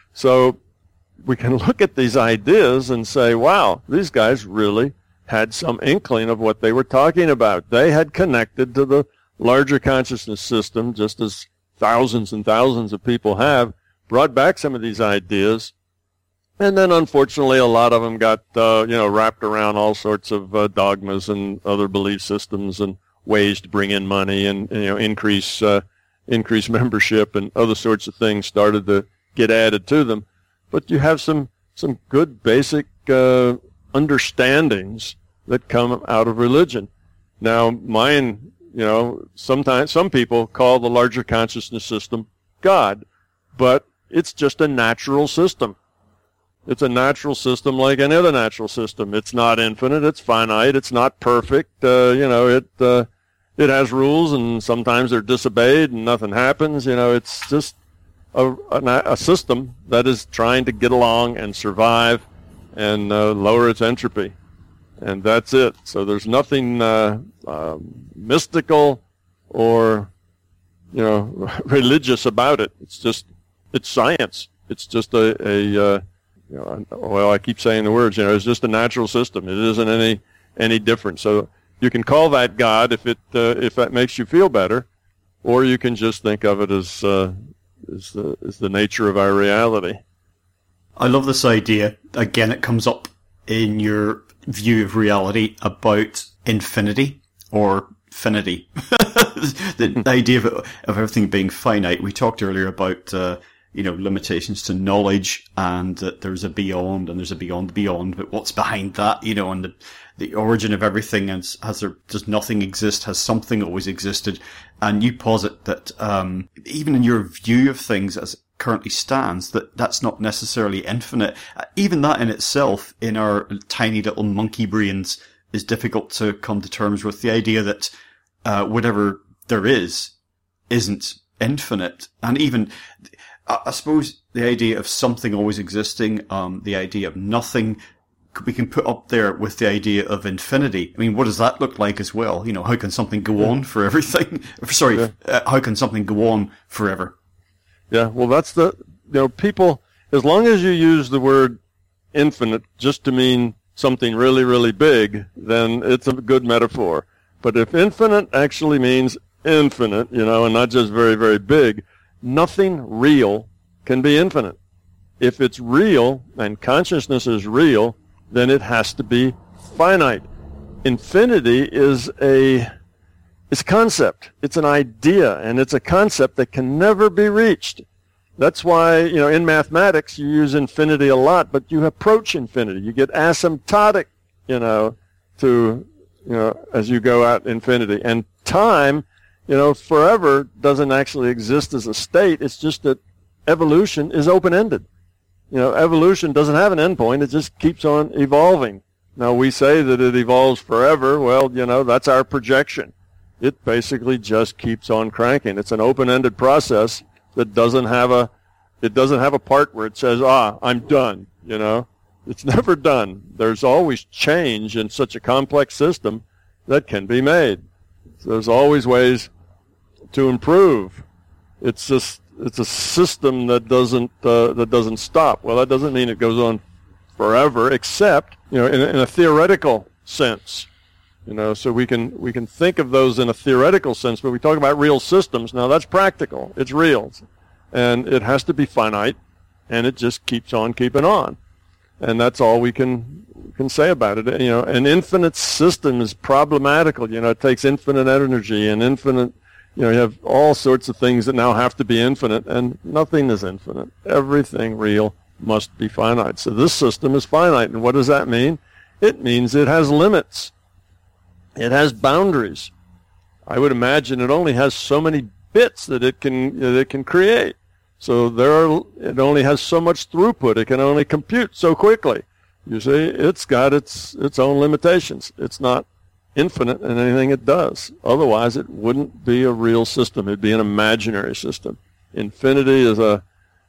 So we can look at these ideas and say, wow, these guys really had some inkling of what they were talking about. They had connected to the larger consciousness system, just as thousands and thousands of people have, brought back some of these ideas. And then, unfortunately, a lot of them got, uh, you know, wrapped around all sorts of uh, dogmas and other belief systems and ways to bring in money and, you know, increase, uh, increase membership and other sorts of things started to get added to them. But you have some, some good basic, uh, understandings that come out of religion. Now, mine, you know, sometimes, some people call the larger consciousness system God, but it's just a natural system. It's a natural system like any other natural system. It's not infinite. It's finite. It's not perfect. Uh, you know, it, uh, it has rules, and sometimes they're disobeyed and nothing happens. You know, it's just a, a, a system that is trying to get along and survive and uh, lower its entropy. And that's it. So there's nothing uh, uh, mystical or, you know, religious about it. It's just, it's science. It's just a, a uh, you know, well, I keep saying the words, you know, it's just a natural system. It isn't any any different. So you can call that God if it uh, if that makes you feel better, or you can just think of it as uh, as the as the nature of our reality. I love this idea. Again, it comes up in your view of reality about infinity or finity. the idea of, of everything being finite. We talked earlier about, uh, you know, limitations to knowledge, and that there's a beyond and there's a beyond beyond, but what's behind that, you know, and the, the origin of everything, and has there, does nothing exist? Has something always existed? And you posit that, um, even in your view of things as it currently stands, that that's not necessarily infinite. Even that in itself, in our tiny little monkey brains, is difficult to come to terms with. The idea that, uh, whatever there is, isn't infinite. And even, I suppose the idea of something always existing, um, the idea of nothing, we can put up there with the idea of infinity. I mean, what does that look like as well? You know, how can something go on for everything? Sorry, yeah. uh, how can something go on forever? Yeah, well, that's the, you know, people, as long as you use the word infinite just to mean something really, really big, then it's a good metaphor. But if infinite actually means infinite, you know, and not just very, very big, nothing real can be infinite. If it's real and consciousness is real, then it has to be finite. Infinity is a it's a concept. It's an idea, and it's a concept that can never be reached. That's why, you know, in mathematics you use infinity a lot, but you approach infinity. You get asymptotic, you know, to, you know, as you go out infinity. And time, you know, forever doesn't actually exist as a state. It's just that evolution is open-ended. You know, evolution doesn't have an endpoint. It just keeps on evolving. Now, we say that it evolves forever. Well, you know, that's our projection. It basically just keeps on cranking. It's an open-ended process that doesn't have a, it doesn't have a part where it says, ah, I'm done, you know. It's never done. There's always change in such a complex system that can be made. So there's always ways to improve. It's just, it's a system that doesn't, uh, that doesn't stop. Well, that doesn't mean it goes on forever, except, you know, in a, in a theoretical sense. You know, so we can we can think of those in a theoretical sense, but we talk about real systems. Now that's practical. It's real. And it has to be finite, and it just keeps on keeping on. And that's all we can can say about it. You know, an infinite system is problematical. You know, it takes infinite energy and infinite, you know, you have all sorts of things that now have to be infinite, and nothing is infinite. Everything real must be finite. So this system is finite. And what does that mean? It means it has limits. It has boundaries. I would imagine it only has so many bits that it can that it can create. So there are, it only has so much throughput. It can only compute so quickly. You see, it's got its its own limitations. It's not infinite in anything it does. Otherwise, it wouldn't be a real system. It'd be an imaginary system. Infinity is a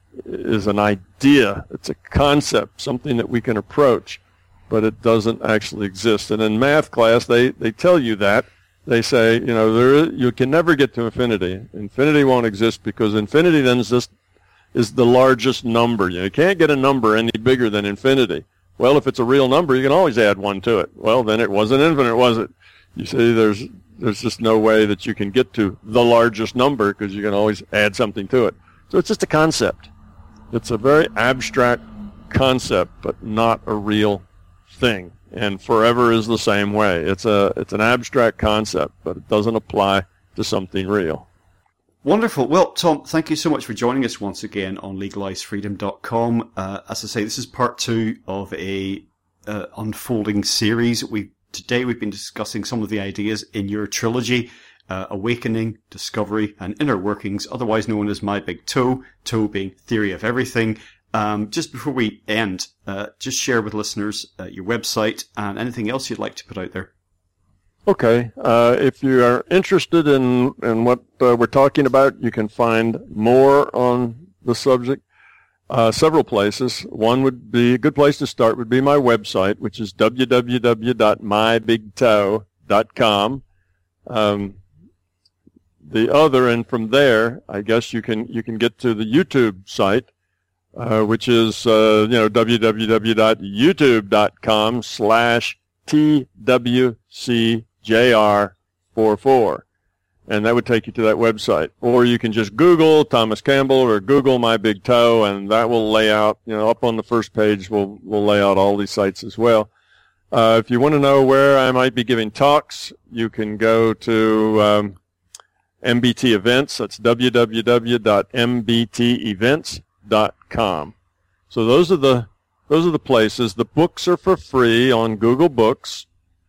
is an idea. It's a concept, something that we can approach, but it doesn't actually exist. And in math class, they, they tell you that. They say, you know, there is, you can never get to infinity. Infinity won't exist because infinity then is just is the largest number. You know, you can't get a number any bigger than infinity. Well, if it's a real number, you can always add one to it. Well, then it wasn't infinite, was it? You see, there's there's just no way that you can get to the largest number because you can always add something to it. So it's just a concept. It's a very abstract concept, but not a real thing. And forever is the same way. It's a it's an abstract concept, but it doesn't apply to something real. Wonderful. Well, Tom, thank you so much for joining us once again on legalize freedom dot com. Uh, as I say, this is part two of a uh, unfolding series. We today we've been discussing some of the ideas in your trilogy, uh, Awakening, Discovery, and Inner Workings, otherwise known as My Big Toe, Toe being Theory of Everything. Um, just before we end, uh, just share with listeners uh, your website and anything else you'd like to put out there. Okay. Uh, if you are interested in, in what uh, we're talking about, you can find more on the subject uh, several places. One would be, a good place to start would be my website, which is w w w dot my big toe dot com. Um, the other, and from there, I guess you can you can get to the YouTube site, Uh, which is, uh, you know, w w w dot youtube dot com slash T W C J R forty-four. And that would take you to that website. Or you can just Google Thomas Campbell or Google My Big Toe, and that will lay out, you know, up on the first page, we'll, we'll lay out all these sites as well. Uh, if you want to know where I might be giving talks, you can go to um, M B T Events. That's w w w dot m b t events dot com. So those are the those are the places. The books are for free on Google Books,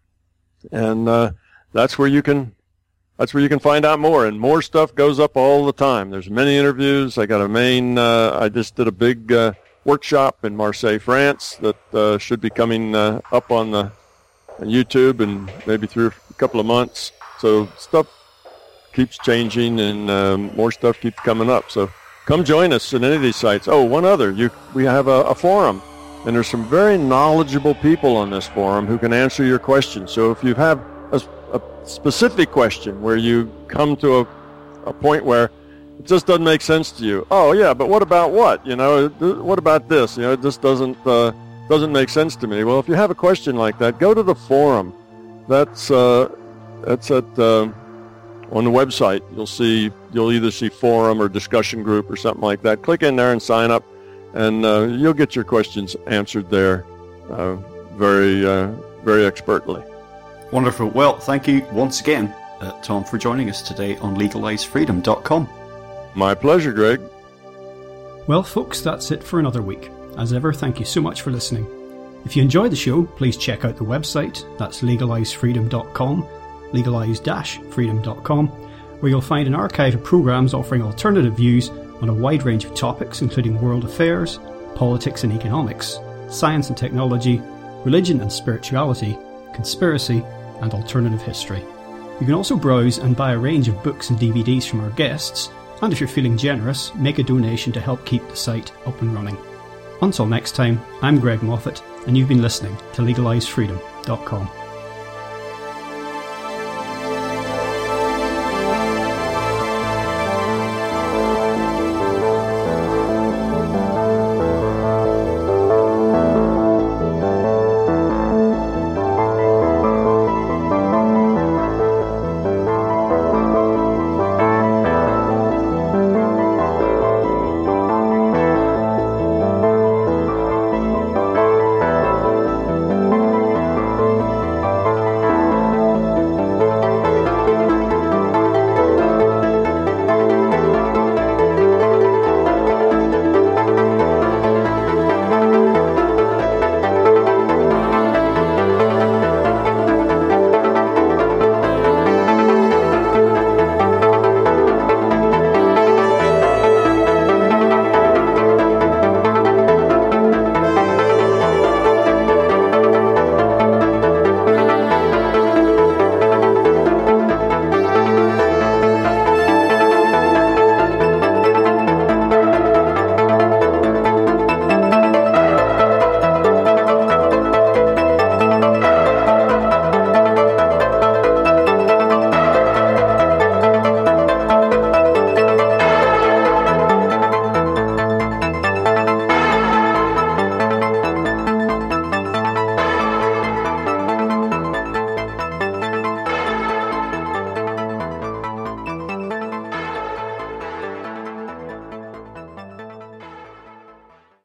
and uh, that's where you can that's where you can find out more. And more stuff goes up all the time. There's many interviews. I got a main. Uh, I just did a big uh, workshop in Marseille, France, that uh, should be coming uh, up on the on YouTube in maybe three or a couple of months. So stuff keeps changing, and um, more stuff keeps coming up. So come join us in any of these sites. Oh, one other. You, we have a, a forum, and there's some very knowledgeable people on this forum who can answer your questions. So if you have a, a specific question where you come to a, a point where it just doesn't make sense to you, oh, yeah, but what about what? You know, th- what about this? You know, it just doesn't, uh, doesn't make sense to me. Well, if you have a question like that, go to the forum. That's uh, that's at uh, on the website. You'll see you'll either see forum or discussion group or something like that. Click in there and sign up, and uh, you'll get your questions answered there uh, very uh, very expertly. Wonderful. Well, thank you once again, uh, Tom, for joining us today on legalize freedom dot com. My pleasure, Greg. Well, folks, that's it for another week. As ever, thank you so much for listening. If you enjoyed the show, please check out the website. That's legalize freedom dot com, legalize freedom dot com, where you'll find an archive of programs offering alternative views on a wide range of topics, including world affairs, politics and economics, science and technology, religion and spirituality, conspiracy, and alternative history. You can also browse and buy a range of books and D V Ds from our guests, and if you're feeling generous, make a donation to help keep the site up and running. Until next time, I'm Greg Moffat, and you've been listening to legalize freedom dot com.